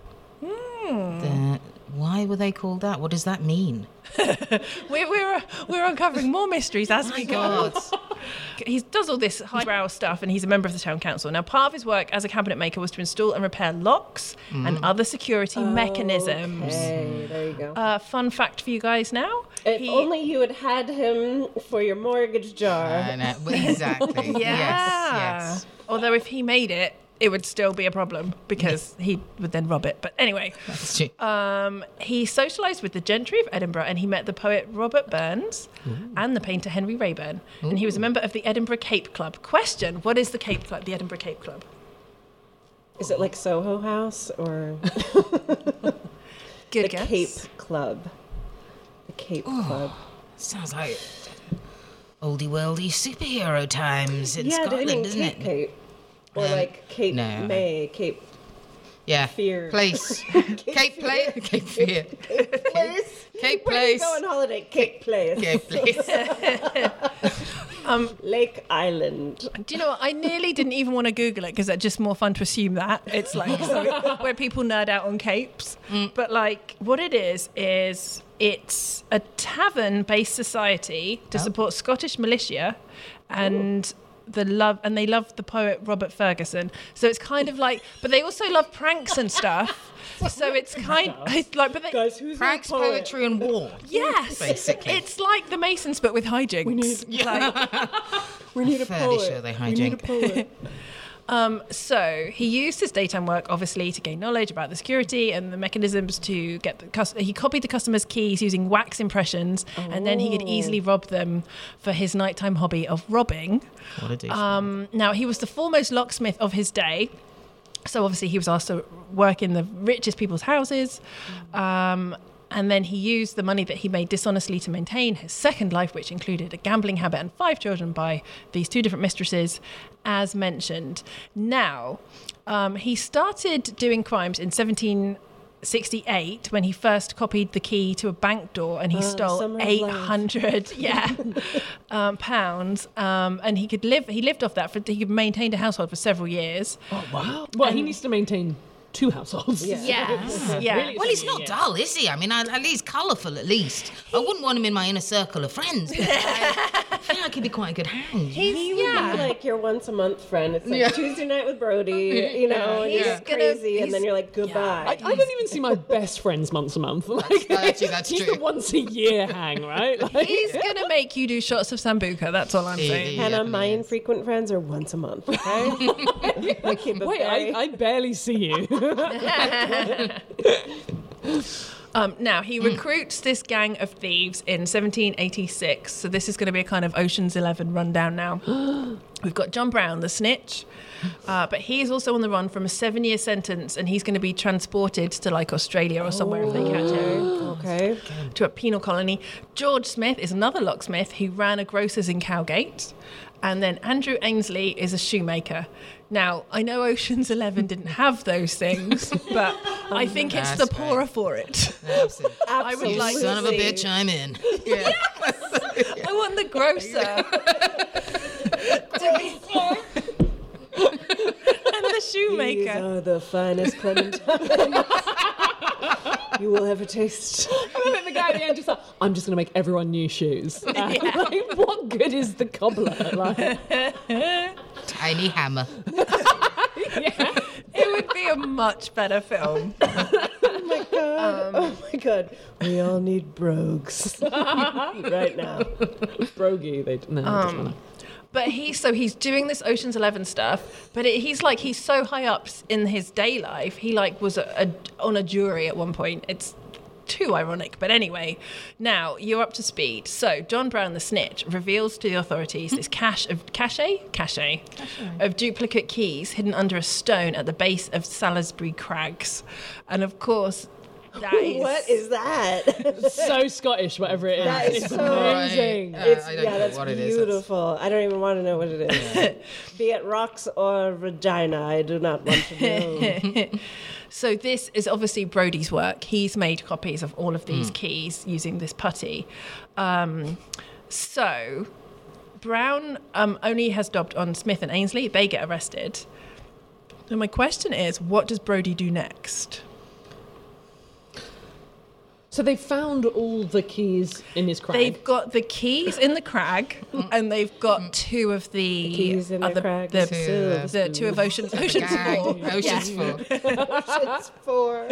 Why were they called that? What does that mean? We're uncovering more mysteries as we go. He does all this highbrow stuff, and he's a member of the town council. Now, part of his work as a cabinet maker was to install and repair locks and other security mechanisms. Okay, there you go. Fun fact for you guys now. If only you had him for your mortgage jar. I know. Exactly. Yes. Although if he made it, it would still be a problem because he would then rob it. But anyway, That's true. he socialised with the gentry of Edinburgh, and he met the poet Robert Burns and the painter Henry Raeburn. And he was a member of the Edinburgh Cape Club. Question, what is the Cape Club, the Edinburgh Cape Club? Is it like Soho House or Good the guess. Cape Club? The Cape Club. Sounds like oldie worldy superhero times in Yeah, Scotland, I mean, doesn't it? Cape. Or like Cape no. May, Cape... Yeah. Fear. Place. Cape Place. Cape Fear. Place. Cape Where do you Place. go on holiday? Cape Place. Cape Place. Lake Island. Do you know what? I nearly didn't even want to Google it because it's just more fun to assume that. It's like where people nerd out on capes. But like what it is it's a tavern-based society to support Scottish militia and they love the poet Robert Ferguson. So it's kind of like, but they also love pranks and stuff. So it's like, but they, Guys, who's Pranks, your poet? poetry, and war. yes, Basically. it's like the Masons but with hijinks. We need a Fairly poet. sure they We need a hijink. poet. So he used his daytime work, obviously, to gain knowledge about the security and the mechanisms to get he copied the customers' keys using wax impressions, and then he could easily rob them for his nighttime hobby of robbing. What a douche. Now, he was the foremost locksmith of his day. So obviously he was asked to work in the richest people's houses. And then he used the money that he made dishonestly to maintain his second life, which included a gambling habit and 5 children by these 2 different mistresses, as mentioned. Now, he started doing crimes in 1768 when he first copied the key to a bank door and he stole Summer of 800 pounds. And he lived off that. He could maintain a household for several years. Oh, wow. Well, he needs to maintain 2 households. Yeah. Yes. Yeah. Well, he's not dull, is he? I mean, at least colourful, at least. I wouldn't want him in my inner circle of friends, but I feel like he'd be quite a good hang. He would be like your once a month friend. It's like Tuesday night with Brody, you know, and you're crazy, and then you're like, goodbye. I don't even see my best friends once a month. Like, That's he's true. the once a year hang, right? Like, He's going to make you do shots of Sambuca. That's all I'm saying. Hannah, Yeah, my yes. infrequent friends are once a month, okay? I keep it wait, very- I barely see you. Now, he recruits this gang of thieves in 1786. So this is going to be a kind of Ocean's 11 rundown now. We've got John Brown, the snitch. But he's also on the run from a 7-year sentence, and he's going to be transported to like Australia or somewhere if they catch him. Okay. To a penal colony. George Smith is another locksmith who ran a grocer's in Cowgate. And then Andrew Ainsley is a shoemaker. Now, I know Ocean's 11 didn't have those things, but I think it's the That's poorer for it. Absolutely. I would You like son to of a see- bitch, I'm in. I want the grocer. And the These shoemaker. are the finest clementines you will ever taste. And then the guy at the end just like, I'm just going to make everyone new shoes. Like, what good is the cobbler? Like, Tiny hammer. It would be a much better film. Oh my god. We all need brogues right now. Brogy, no, it doesn't matter. But he's doing this Ocean's 11 stuff, but he's so high up in his day life. He like was on a jury at one point. It's too ironic, but anyway, now you're up to speed. So John Brown, the snitch, reveals to the authorities this cache of duplicate keys hidden under a stone at the base of Salisbury Crags, and of course. That is, What is that? So Scottish, whatever it is. That is It's so amazing. I don't know that's what it is. beautiful. I don't even want to know what it is. Be it rocks or vagina, I do not want to know. So this is obviously Brody's work. He's made copies of all of these keys using this putty. So Brown only has dobbed on Smith and Ainsley. They get arrested. So my question is, what does Brody do next? So they found all the keys in his crag. They've got the keys in the crag, and they've got 2 of the Keys in the other crag. the 2 of Ocean's 4. Ocean's 4. It's 4.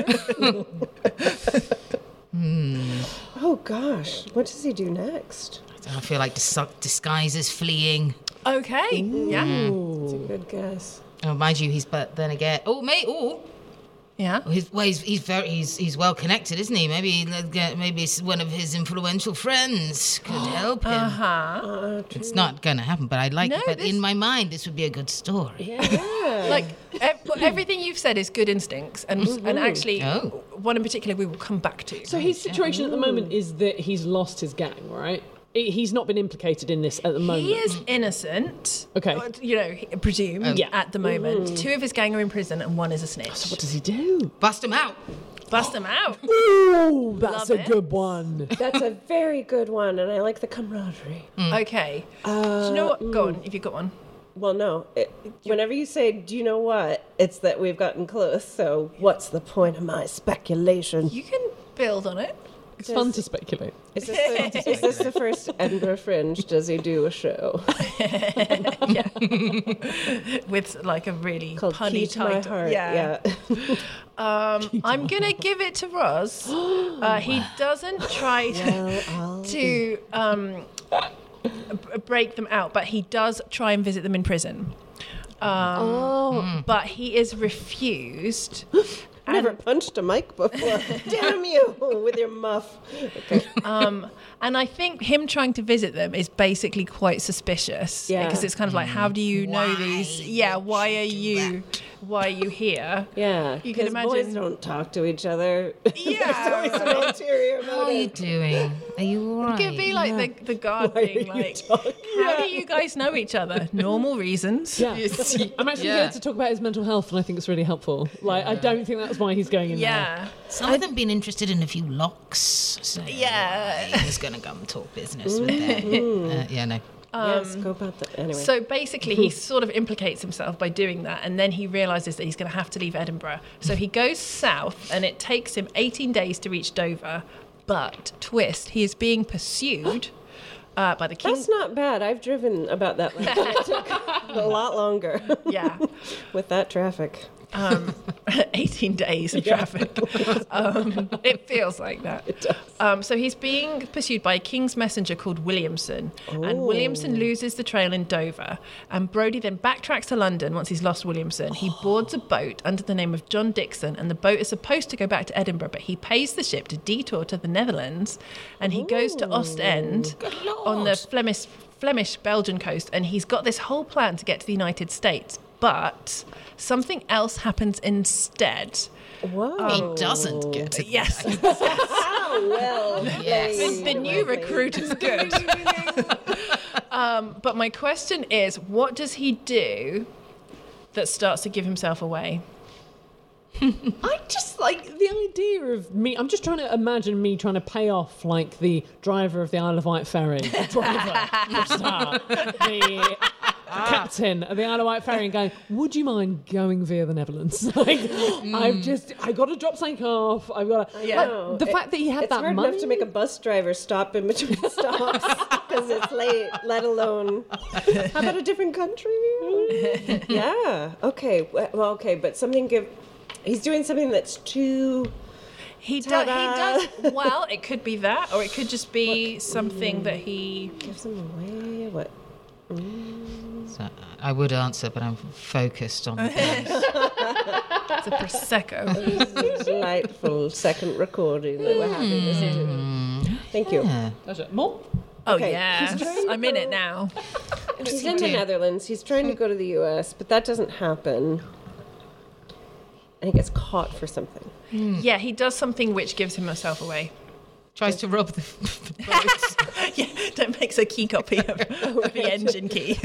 Oh gosh, what does he do next? I feel like disguise is fleeing. Okay, yeah. It's a good guess. Oh, mind you, but then again, Yeah. he's well connected, isn't he? Maybe one of his influential friends could help him. It's not going to happen, but I'd like No, it. But in my mind, this would be a good story. Like everything you've said is good instincts, and actually, one in particular we will come back to. So his situation at the moment is that he's lost his gang, right? He's not been implicated in this at the moment. He is innocent. Okay. Presumed at the moment. 2 of his gang are in prison and 1 is a snitch. So what does he do? Bust him out. Bust him out. Ooh, that's Love a it. good one. That's a very good one, and I like the camaraderie. Okay. Do you know what? Go on, if you've got one. Well, no. Whenever you say, do you know what? It's that we've gotten close, so what's the point of my speculation? You can build on it. It's fun to speculate. Is this the first Edinburgh Fringe? Does he do a show? With like a really Called punny Key to My title. Heart. Yeah. I'm going to give it to Roz. He doesn't try to break them out, but he does try and visit them in prison. But he is refused. Never punched a mic before. Damn you with your muff. Okay. And I think him trying to visit them is basically quite suspicious. Yeah. Because it's kind of like, how do you know these? Yeah, why are you here? Yeah. You can imagine. Boys don't talk to each other. Yeah. There's always an ulterior motive. How are you doing? Are you all right? It could be like the guard thing, like, how do you guys know each other? Normal reasons. Yeah. I'm actually here to talk about his mental health, and I think it's really helpful. Like, I don't think that's why he's going in there. Yeah. Some of them been interested in a few locks. So he was going to come talk business with them. No. Yes, go about that. Anyway. So basically, he sort of implicates himself by doing that, and then he realises that he's going to have to leave Edinburgh. So he goes south, and it takes him 18 days to reach Dover. But, twist, he is being pursued by the king. That's not bad. I've driven about that length. It took a lot longer. Yeah. With that traffic. 18 days of traffic. It feels like that. It does. So he's being pursued by a king's messenger called Williamson. And Williamson loses the trail in Dover. And Brodie then backtracks to London once he's lost Williamson. He boards a boat under the name of John Dixon. And the boat is supposed to go back to Edinburgh, but he pays the ship to detour to the Netherlands. And he goes to Ostend on the Flemish Belgian coast. And he's got this whole plan to get to the United States. But something else happens instead. Whoa. He doesn't get to Yes. Oh, well. Yes. The new recruit is good. But my question is, what does he do that starts to give himself away? I just like the idea of me. I'm just trying to imagine me trying to pay off like the driver of the Isle of Wight ferry, the captain of the Isle of Wight ferry, and going, "Would you mind going via the Netherlands?" Like, I got to drop something off. I've got to. Yeah. Like, the fact that he had It's that hard money enough to make a bus driver stop in between stops because it's late, let alone... How about a different country? Yeah. Okay. Well, okay, but he's doing something that's too... He does. Well, it could be that, or it could just be something that he gives him away. What? So I would answer, but I'm focused on this. It's a Prosecco. This is a delightful second recording that we're having, isn't it? Thank you. More? Oh, Okay. yes. I'm in it now. He's in the Netherlands. He's trying to go to the US, but that doesn't happen. And he gets caught for something. Yeah, he does something which gives himself away. Tries to rob the boats. Yeah, don't make a key copy of the engine key.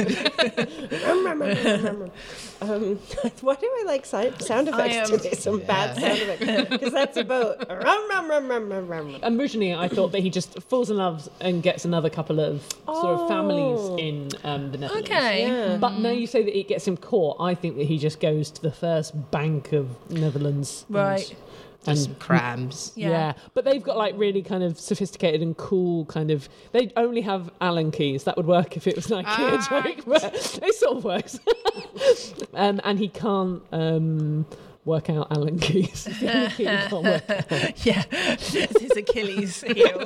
Why do I like sound effects today? Some bad sound effects. Because that's a boat. Originally, I thought that he just falls in love and gets another couple of sort of families in the Netherlands. Okay. Yeah. But now you say that it gets him caught. I think that he just goes to the first bank of Netherlands. Right. And Some crabs. yeah, but they've got like really kind of sophisticated and cool kind of. They only have Allen keys. That would work if it was an IKEA joke, but it sort of works. And he can't work out Allen keys. The only key he can't work out. Yeah, it's his Achilles heel.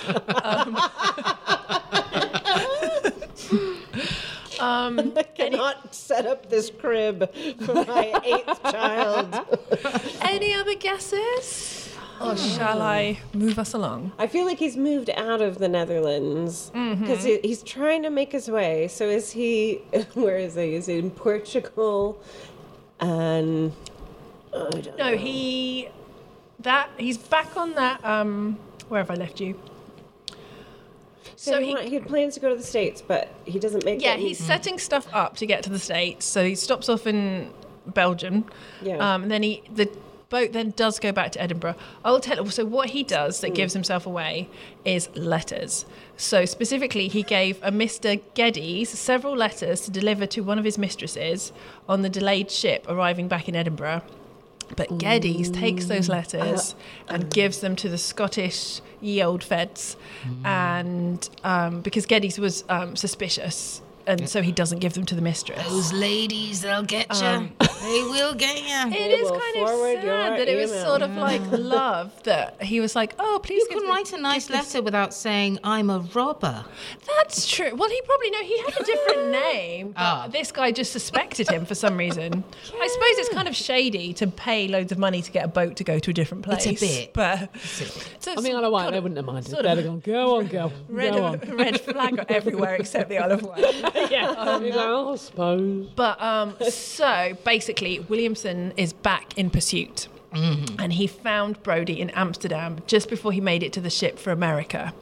I cannot set up this crib for my 8th child. Any other guesses? Or shall I move us along? I feel like he's moved out of the Netherlands because he's trying to make his way. So is he, where is he? Is he in Portugal? And I don't know. He's back on that, where have I left you? So he had plans to go to the States, but he doesn't make it. Yeah, he's setting stuff up to get to the States. So he stops off in Belgium. Yeah. And then the boat then does go back to Edinburgh. I'll tell. So what he does that gives himself away is letters. So specifically, he gave a Mr. Geddes several letters to deliver to one of his mistresses on the delayed ship arriving back in Edinburgh. But Geddes takes those letters and gives them to the Scottish ye old feds, and because Geddes was suspicious, and so he doesn't give them to the mistress. Those ladies, they'll get you. They will get you. It is kind of sad that it was sort of like love that he was like, oh, please. You can write a nice letter without saying, I'm a robber. That's true. Well, he probably he had a different name, but this guy just suspected him for some reason. I suppose it's kind of shady to pay loads of money to get a boat to go to a different place. It's a bit. But I mean, Isle of Wight, they wouldn't have minded. They'd have gone, go on, go. Red flag everywhere except the Isle of Wight. Yeah, you go, I suppose. But so basically, Williamson is back in pursuit. And he found Brodie in Amsterdam just before he made it to the ship for America.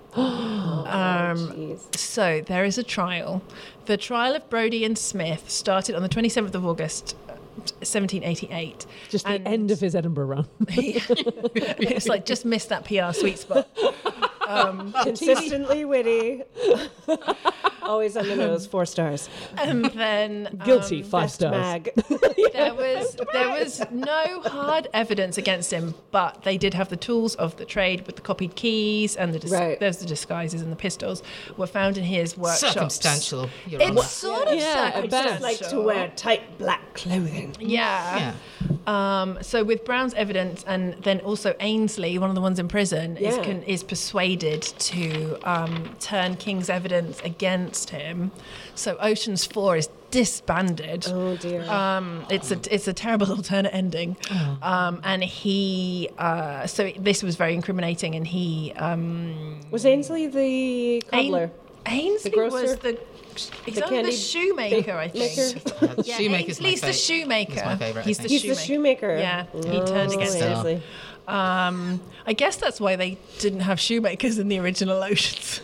So there is a trial. The trial of Brodie and Smith started on the 27th of August, 1788. Just the end of his Edinburgh run. It's like just missed that PR sweet spot. Consistently witty. Always on the nose, 4 stars. And then guilty, 5 stars. Mag. There was no hard evidence against him, but they did have the tools of the trade with the copied keys and there's the disguises and the pistols were found in his workshop. Circumstantial. It's sort of circumstantial. Just like to wear tight black clothing. Yeah. So with Brown's evidence, and then also Ainsley, one of the ones in prison, is persuaded to turn King's evidence against him. So Ocean's 4 is disbanded. Oh dear. It's a terrible alternate ending. And he so this was very incriminating, and he was Ainsley the cobbler. Ainsley was the shoemaker, I think. Ainsley's the shoemaker. He's my favourite. He's the shoemaker. Yeah, he turned against Ainsley. I guess that's why they didn't have shoemakers in the original Oceans.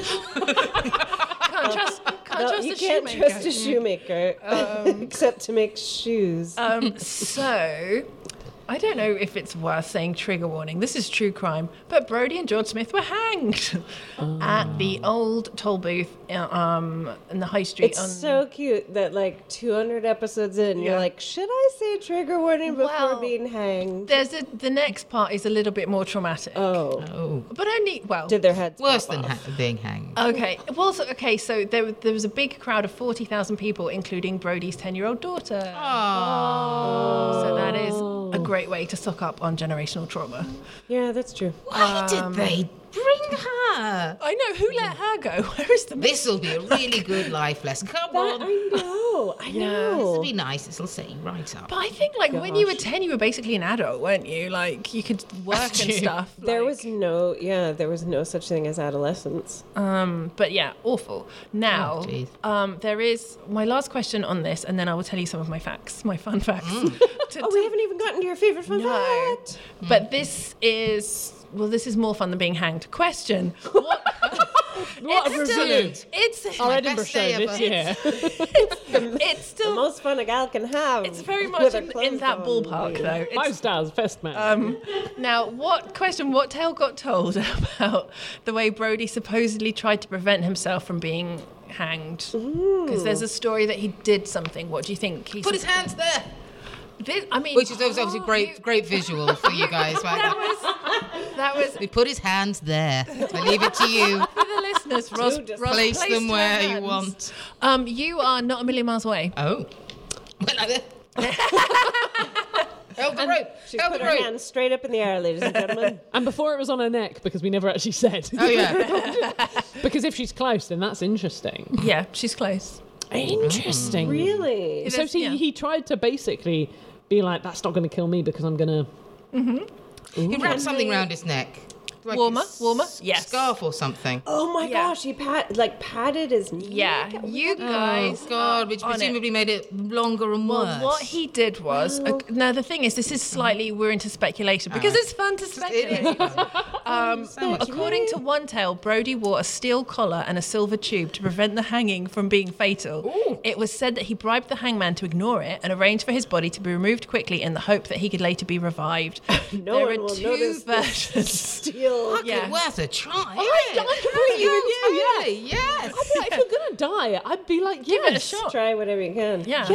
You can't trust a shoemaker except to make shoes. So I don't know if it's worth saying trigger warning. This is true crime, but Brodie and George Smith were hanged at the old toll booth in the High Street. It's so cute that 200 episodes in, you're like, should I say trigger warning before being hanged? The next part is a little bit more traumatic. Oh. But only, did their heads worse pop than off? being hanged. Okay. Well, so there was a big crowd of 40,000 people, including Brodie's 10-year-old daughter. Oh. So that is a great way to suck up on generational trauma. Yeah, that's true. Why did they bring her? I know. Who let her go? Where is the... This will be a really good life lesson. Come on. I know. This will be nice. This will set you right up. But I think, when you were 10, you were basically an adult, weren't you? Like, you could work and stuff. There was no such thing as adolescence. But yeah, awful. Now, there is my last question on this, and then I will tell you some of my facts, my fun facts. We haven't even gotten to your favorite fun fact. But this is more fun than being hanged. Question. What a review. It's our Edinburgh show this year. It's still the most fun a gal can have. It's very much in that ballpark, though. 5 stars, best man. Now, what tale got told about the way Brodie supposedly tried to prevent himself from being hanged? Because there's a story that he did something. What do you think? Put his hands there. Which is obviously great visual for you guys. That was. He put his hands there. I leave it to you. For the listeners, Ross place them where hands. you want. You are not a million miles away. Oh. Hold the rope. She put her hands straight up in the air, ladies and gentlemen. And before it was on her neck, because we never actually said. Oh, yeah. Because if she's close, then that's interesting. Yeah, she's close. Interesting. Really? So he tried to basically be like, that's not going to kill me because I'm going to... He wrapped something around his neck. like warmer. a Yes. scarf or something. Oh my Yeah. gosh, he patted his neck. Yeah, you guys. Oh God, which on it. presumably made it longer and worse. Well, what he did was now the thing is, this is slightly we're into speculation because it's fun to speculate. According to one tale, Brodie wore a steel collar and a silver tube to prevent the hanging from being fatal. Ooh. It was said that he bribed the hangman to ignore it and arranged for his body to be removed quickly in the hope that he could later be revived. No there one are will two notice this versions. steel. Yeah. Worth a try. I'm completely with you, yeah. Totally, yes. I'd be like, if you're gonna die, I'd be like, Give it a yes. shot. Try whatever you can. Yeah.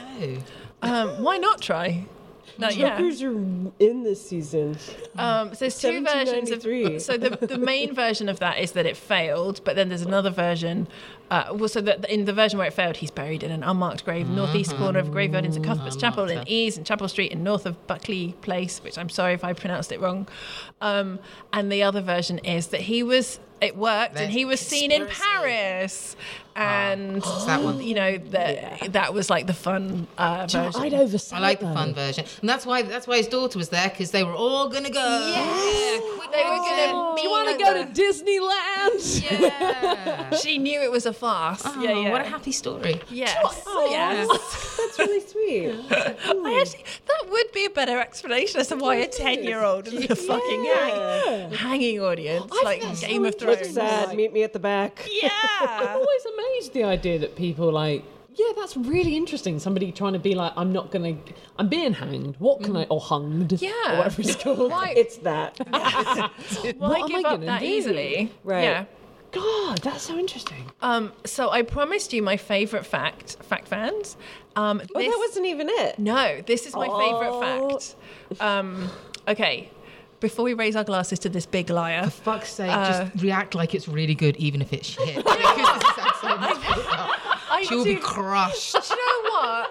Oh. Why not try? No, yeah. Jokers are in this season. So there's two versions of. 1793. So the main version of that is that it failed, but then there's another version. So that in the version where it failed, he's buried in an unmarked grave, northeast corner of Graveyard in St Cuthbert's Chapel in Ease and Chapel Street, in north of Buckley Place, which I'm sorry if I pronounced it wrong. And the other version is that it worked, and he was seen in Paris, and that one. you know that was like the fun version. I'd oversell I like the it, fun version, and that's why his daughter was there, because they were all gonna go. Yes. They were gonna. Do you want to go to Disneyland? Yeah. She knew it was a farce. Oh, yeah. What a happy story. Yes. Yes. That's really sweet. That would be a better explanation as to why a 10-year-old in the fucking hanging audience, like Game of Thrones. Sad. Meet me at the back. Yeah. I'm always amazed the idea that people like, yeah, that's really interesting. Somebody trying to be like, I'm being hanged. What can or hunged. Yeah. Or whatever it's called. It's that. Why What give am I up gonna that do? easily? Right. Yeah. God, that's so interesting. So I promised you my favourite fact fans. Oh, that wasn't even it. No, this is my favourite fact. Okay, before we raise our glasses to this big liar. For fuck's sake, just react like it's really good, even if it's shit. Because it's absolutely she'll be crushed. Do you know what?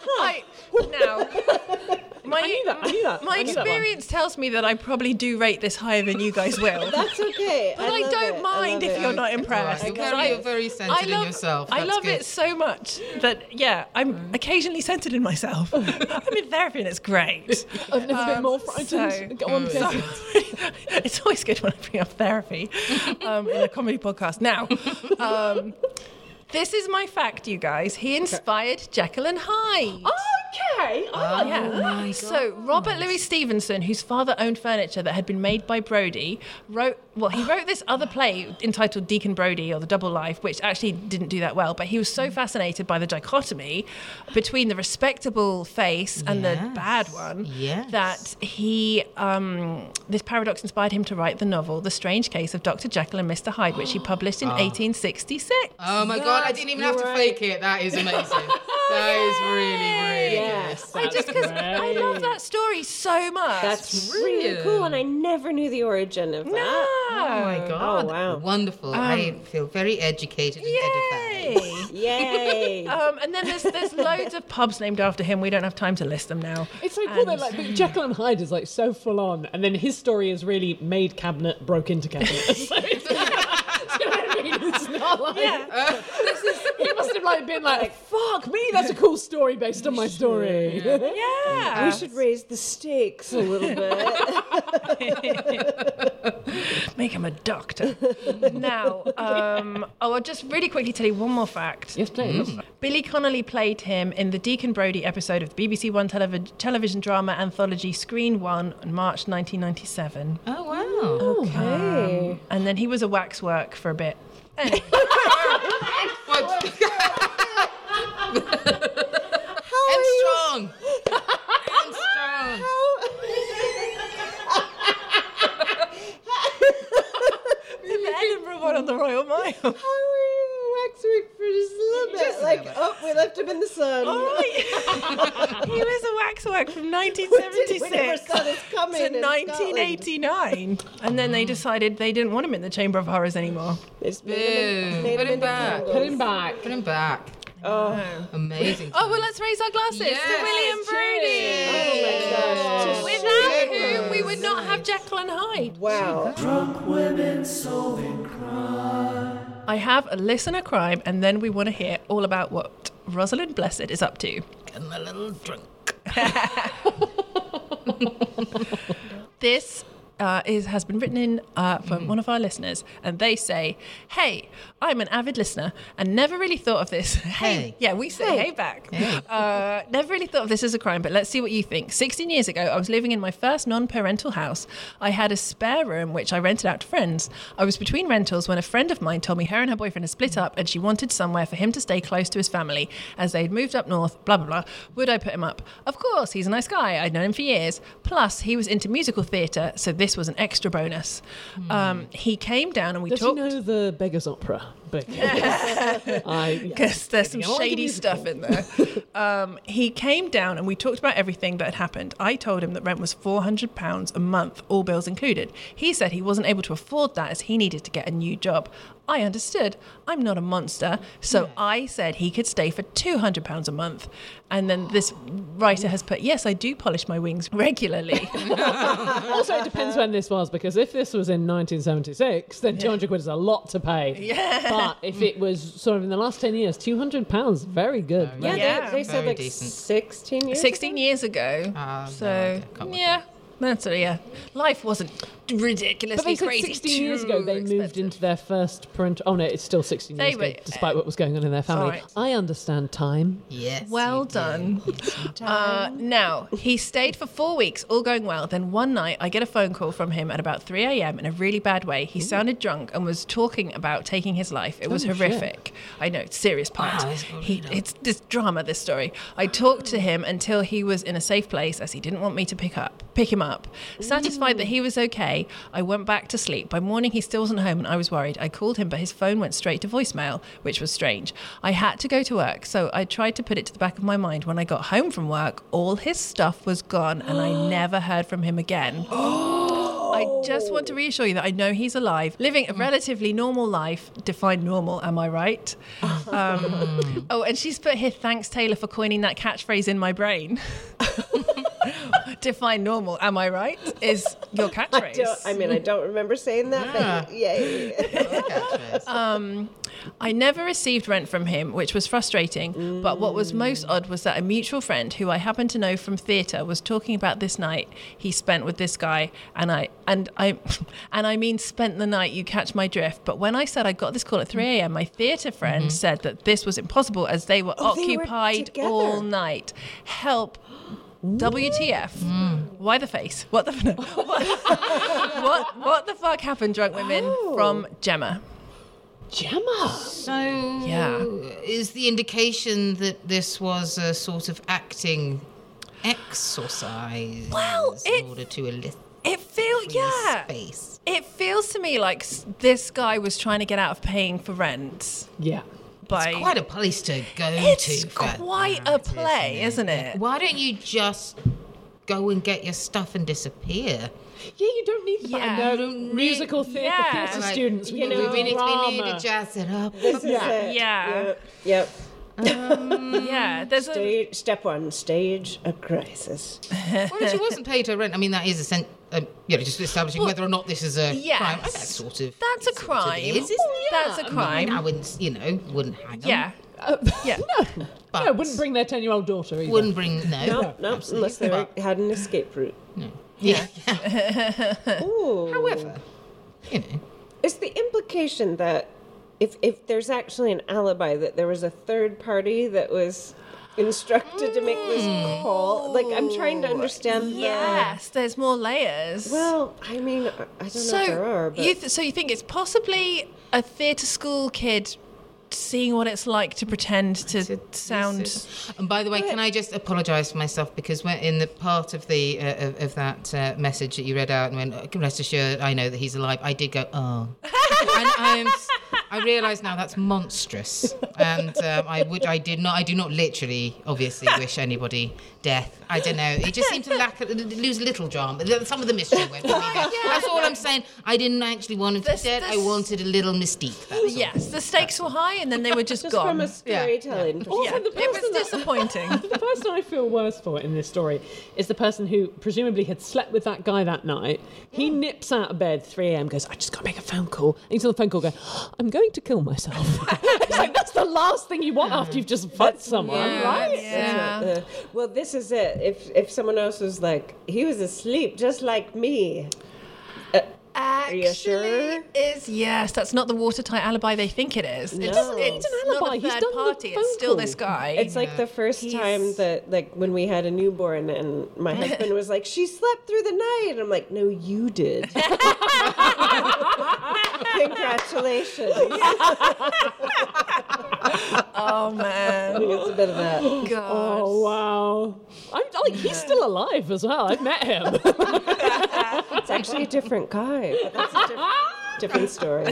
My knew that. My I knew that one. experience tells me that I probably do rate this higher than you guys will. That's okay. But I love don't it. mind if you're not impressed. Right. 'cause You're very centered in yourself. I That's love good. it so much that, I'm occasionally centered in myself. I'm in therapy and it's great. I've never been more frightened. Go on, So, Piers. it's always good when I bring up therapy in a comedy podcast. Now, this is my fact, you guys. He inspired Jekyll and Hyde. Okay. Yeah. my So Robert Louis Stevenson, whose father owned furniture that had been made by Brodie, wrote this other play entitled Deacon Brodie or The Double Life, which actually didn't do that well, but he was so fascinated by the dichotomy between the respectable face and the bad one that he this paradox inspired him to write the novel The Strange Case of Dr. Jekyll and Mr. Hyde, which he published in 1866. Oh my God, I didn't even have to fake it. That is amazing. That is really, really Yes. Because I love that story so much. That's really cool, and I never knew the origin of that. Oh my God. Oh, wow. Wonderful. I feel very educated and edified. Yay! And then there's loads of pubs named after him. We don't have time to list them now. It's so cool that like Jekyll and Hyde is like so full on, and then his story is really made cabinet, broke into cabinet. So it's, you know what I mean? It's not like he must have like been like, fuck me, that's a cool story based on my story. Yeah. We should raise the stakes a little bit. Make him a doctor. Now, I'll just really quickly tell you one more fact. Yes, please. Billy Connolly played him in the Deacon Brodie episode of the BBC One television drama anthology Screen One in March 1997. Oh, wow. Okay. And then he was a waxwork for a bit. Anyway. And strong. And strong. The Edinburgh one on the Royal Mile. How were you waxwork for just a little bit? Just a Like, little bit. oh, we left him in the sun. All right. He was a waxwork from 1976 We never saw this coming to in 1989. And then they decided they didn't want him in the Chamber of Horrors anymore. They just made Put him into back. candles. Put him back. Put him back. Oh, Amazing. Oh, well, let's raise our glasses Yes. to William Brodie. oh my gosh. Without whom we would not have Jekyll and Hyde. Wow. Drunk women solving crime. I have a listener crime, and then we want to hear all about what Rosalind Blessed is up to. Getting a little drunk. This has been written in from one of our listeners, and they say, "Hey, I'm an avid listener and never really thought of this." Hey, yeah, we say hey back. Hey. Never really thought of this as a crime, but let's see what you think. 16 years ago, I was living in my first non-parental house. I had a spare room which I rented out to friends. I was between rentals when a friend of mine told me her and her boyfriend had split up, and she wanted somewhere for him to stay close to his family as they'd moved up north. Blah blah blah. Would I put him up? Of course, he's a nice guy. I'd known him for years. Plus, he was into musical theatre, so this was an extra bonus. He came down and we talked. Does he know the Beggars Opera? Because there's some shady stuff in there. He came down and we talked about everything that had happened. I told him that rent was £400 a month, all bills included. He said he wasn't able to afford that as he needed to get a new job. I understood. I'm not a monster. So I said he could stay for £200 a month. And then this writer has put, yes, I do polish my wings regularly. Also, it depends when this was, because if this was in 1976, then 200 quid is a lot to pay. Yeah. But if it was sort of in the last 10 years, £200, very good. They said Very like decent. 16 years 16 years ago. So, yeah. That's it, yeah. Life wasn't ridiculously But they said crazy. 16 years ago they moved into their first parental... Oh, no, it's still 16 years ago, despite what was going on in their family. Right. I understand time. Yes. Well done. Now, he stayed for 4 weeks, all going well. Then one night, I get a phone call from him at about 3 a.m. in a really bad way. He sounded drunk and was talking about taking his life. It was horrific. I know, it's serious part. It's this drama, this story. I talked to him until he was in a safe place, as he didn't want me to pick him up. Satisfied that he was okay, I went back to sleep. By morning, he still wasn't home and I was worried. I called him, but his phone went straight to voicemail, which was strange. I had to go to work, so I tried to put it to the back of my mind. When I got home from work, all his stuff was gone and I never heard from him again. I just want to reassure you that I know he's alive, living a relatively normal life. Define normal, am I right? Oh, and she's put here, thanks, Taylor, for coining that catchphrase in my brain. Define normal, am I right? Is your catchphrase. I don't remember saying that, but yay. I never received rent from him, which was frustrating. But what was most odd was that a mutual friend who I happened to know from theatre was talking about this night he spent with this guy, and I mean spent the night. You catch my drift. But when I said I got this call at 3 a.m., my theatre friend said that this was impossible as they were occupied all night. Help. WTF? Why the face? What the what the fuck happened, drunk women? From Gemma. So, is the indication that this was a sort of acting exercise in order to elicit space? It feels to me like this guy was trying to get out of paying for rent. Yeah. It's quite a place to go to. It's quite a play, isn't it? Why don't you just go and get your stuff and disappear? Yeah, you don't need musical theatre students. We need to jazz it up. Yep. There's Step one, stage a crisis. Well, she wasn't paid her rent. I mean, that is just establishing whether or not this is a crime. That's a crime. That's a crime. I wouldn't, wouldn't hang them. Yeah. No, wouldn't bring their 10-year-old daughter either. Wouldn't bring, No, unless they had an escape route. No. Yeah. Ooh. However, is the implication that if there's actually an alibi, that there was a third party that was instructed to make this call? Like, I'm trying to understand. Yes, there's more layers. Well, I mean, I don't know if there are. But... So you think it's possibly a theatre school kid seeing what it's like to pretend to sound... And by the way, can I just apologise for myself, because when in the part of the of that message that you read out, and when rest assured I know that he's alive, I did go, oh. And I realise now that's monstrous, and I do not literally, obviously, wish anybody death. I don't know. It just seemed to lose a little drama. Some of the mystery went from me. That's all I'm saying. I didn't actually want him to be dead. I wanted a little mystique. Yes, the stakes were high, and then they were just gone. From a storytelling perspective. It was disappointing. The person I feel worse for in this story is the person who presumably had slept with that guy that night. He nips out of bed 3 a.m, goes, I just got to make a phone call. And he's on the phone call going, I'm going to kill myself. It's like, that's the last thing you want after you've just fucked someone, right? Yeah. Well, this is it. If someone else was like, he was asleep just like me. Actually, you sure? is yes. That's not the watertight alibi they think it is. No. It's It's an not alibi. a He's third done the party. phone It's still call. this guy. It's like the first time that, like, when we had a newborn and my husband was like, she slept through the night. And I'm like, no, you did. Congratulations. oh man, It's a bit of that. God. Oh, wow. He's still alive as well. I've met him. It's actually a different guy, but that's a different story.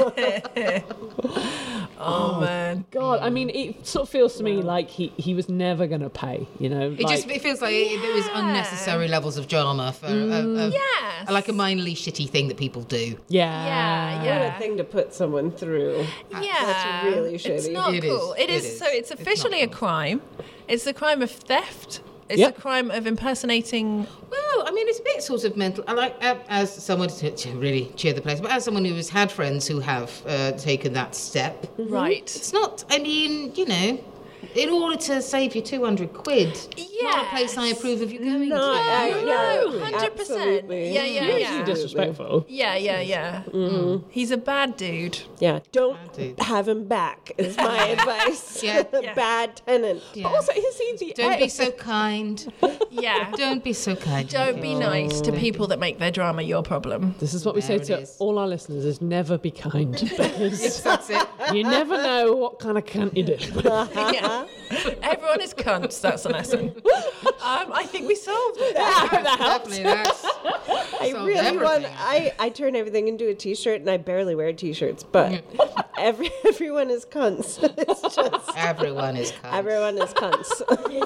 Oh man, God, I mean, it sort of feels to me like he was never going to pay, you know? It feels like there was unnecessary levels of drama for Yes. like a minorly shitty thing that people do. Yeah. What a thing to put someone through. yeah, That's really shitty. It's not It cool. is. It It is. is. So it's It's officially not a crime. It's a crime of theft. It's Yep. a crime of impersonating. Well, I mean, it's a bit sort of mental. I like, as someone to really cheer the place, but as someone who has had friends who have taken that step, Right. it's not. I mean, you know, in order to save you 200 quid, not a place I Yes. approve of you going No, to. No, 100%. absolutely. Yeah, Usually yeah. disrespectful. Yeah. He's a bad dude. Yeah, don't dude. have him back, is my advice. Yeah. Bad tenant. Yeah. Also, is he the Don't be so kind. Yeah. Don't be so kind. Don't be nice to people that make their drama your problem. This is what we There say it to is. all our listeners: is never be kind, because That's it. you never know what kind of cunt you do. Yeah. Everyone is cunts. That's a lesson. I think we solved it. Definitely, that's. I solved really want. everything. I turn everything into a T-shirt, and I barely wear T-shirts, but everyone is cunts. It's just Everyone is kind. everyone is cunts.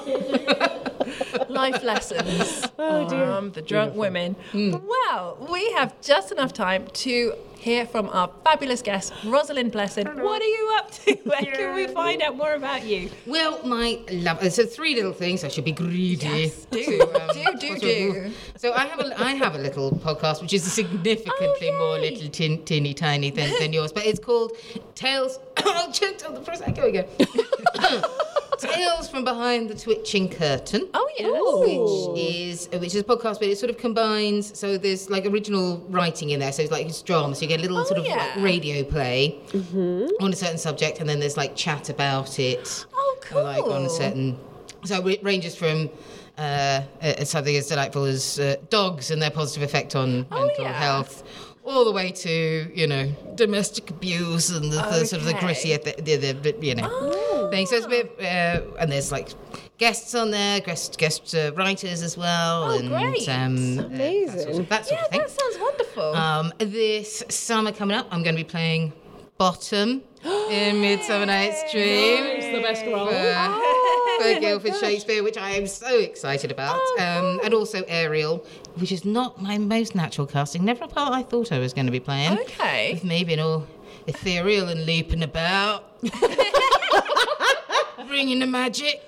Life lessons Oh dear. from the drunk women. Well, we have just enough time to hear from our fabulous guest, Rosalind Blessed. What are you up to? Where can we find out more about you? Well, my love. So 3 little things. I should be greedy. Yes, do. to, Do. So I have a little podcast which is significantly more little teeny tiny than yours, but it's called Tales. I'll choked on the prosecco again. Tales from Behind the Twitching Curtain. Oh, yes. Which is a podcast, but it sort of combines. So there's like original writing in there. So it's like it's drama. So you get a little sort of like radio play on a certain subject, and then there's like chat about it. Oh, cool. Like on a certain. So it ranges from something as delightful as dogs and their positive effect on mental health, all the way to, you know, domestic abuse and the sort of the grittier, thing. So it's a bit, and there's like guests on there, guest writers as well. Oh, and, great. Amazing. That sort of thing. That sounds wonderful. This summer coming up, I'm going to be playing Bottom in Midsummer Night's Dream. It's the best role. For Guildford Shakespeare, which I am so excited about. And also Ariel, which is not my most natural casting. Never a part I thought I was going to be playing. Okay. With me being all ethereal and leaping about. Bringing the magic.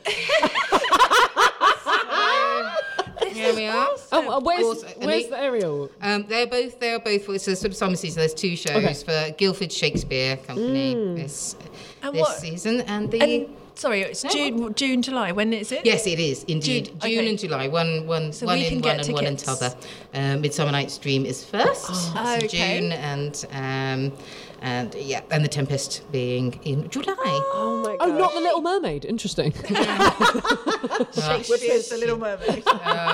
Here we are. Where's the Ariel? They are both. It's a sort of summer season. There's 2 shows for Guildford Shakespeare Company this season, and sorry, it's June, July. When is it? Yes, it is indeed. June and July. One we in can one get and one in tickets. t'other. Midsummer Night's Dream is first. That's in Okay. June, and The Tempest being in July. Oh my god. Oh, not the Little Mermaid. Interesting. Shakespeare's The Little Mermaid.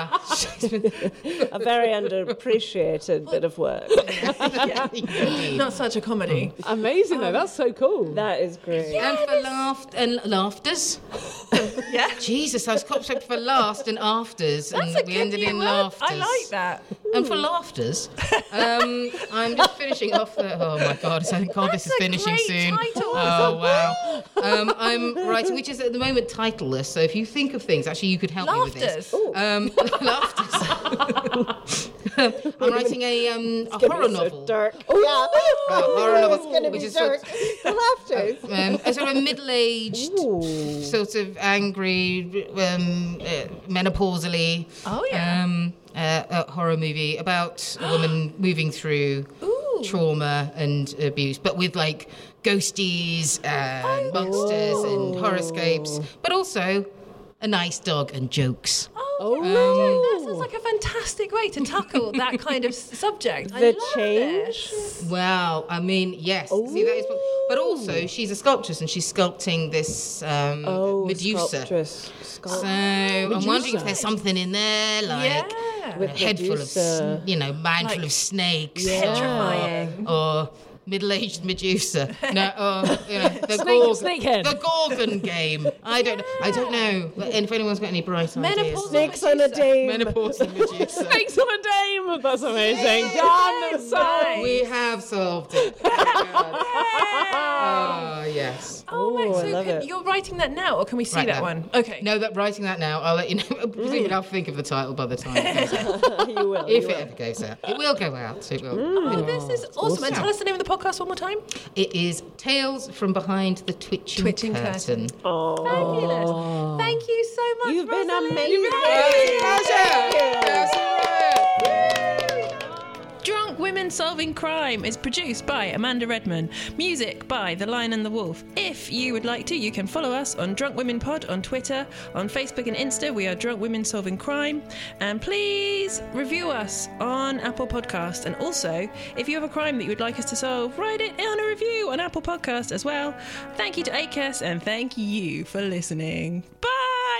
A very underappreciated bit of work. Not such a comedy. Amazing though. That's so cool. That is great. And for laughters. Yeah. Jesus, I was copped up for last and afters, That's and a we good ended new in word. laughters. I like that. And for laughters, I'm just finishing off oh my God, thank God this is That's a finishing great soon. title. Oh wow. I'm writing, which is at the moment titleless, so if you think of things, actually you could help me with this. Laughters. I'm writing a horror novel. Dark. Oh, yeah. Horror novel. It's going to be which is dark. The laughters. a sort of middle-aged, sort of angry, menopausally. Oh, yeah. A horror movie about a woman moving through trauma and abuse, but with like ghosties and monsters and horoscopes, but also a nice dog and jokes. Oh, That sounds like a fantastic way to tackle that kind of subject. I The love change. this. Well, I mean, yes. See, that is. But also, she's a sculptress and she's sculpting this Medusa. Sculptress. So I'm wondering if there's something in there, like With a head full Medusa. of, mind full of snakes, Petrifying. or middle-aged Medusa. No, or the Snakehead. the Gorgon game. I don't know. And if anyone's got any bright ideas, Menopause. Snakes on a dame. menopause and Medusa. Snakes on a dame. That's amazing. Done. Solved. We have solved it. Oh, yes. Oh, I so love it. you're writing that now, or can we see Right that now. one? Okay. No, writing that now. I'll let you know. Presumably I'll think of the title by the time it goes out. You will. If it ever goes out. It will go out. It will. Oh, this is awesome. And tell us the name of the podcast one more time. It is Tales from Behind the Twitching Curtain. Fabulous. Thank you so much. You've been Rosalind. amazing. Drunk Women Solving Crime is produced by Amanda Redman. Music by The Lion and the Wolf. If you would like to, you can follow us on Drunk Women Pod on Twitter. On Facebook and Insta, we are Drunk Women Solving Crime. And please review us on Apple Podcast. And also, if you have a crime that you would like us to solve, write it on a review on Apple Podcast as well. Thank you to ACAS and thank you for listening. Bye!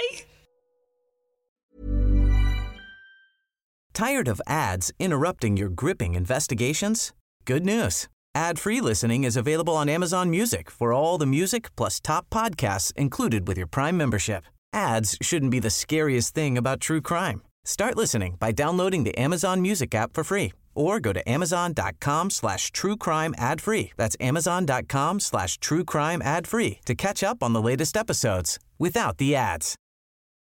Tired of ads interrupting your gripping investigations? Good news. Ad-free listening is available on Amazon Music for all the music plus top podcasts included with your Prime membership. Ads shouldn't be the scariest thing about true crime. Start listening by downloading the Amazon Music app for free or go to amazon.com/truecrime ad-free. That's amazon.com/truecrime ad-free to catch up on the latest episodes without the ads.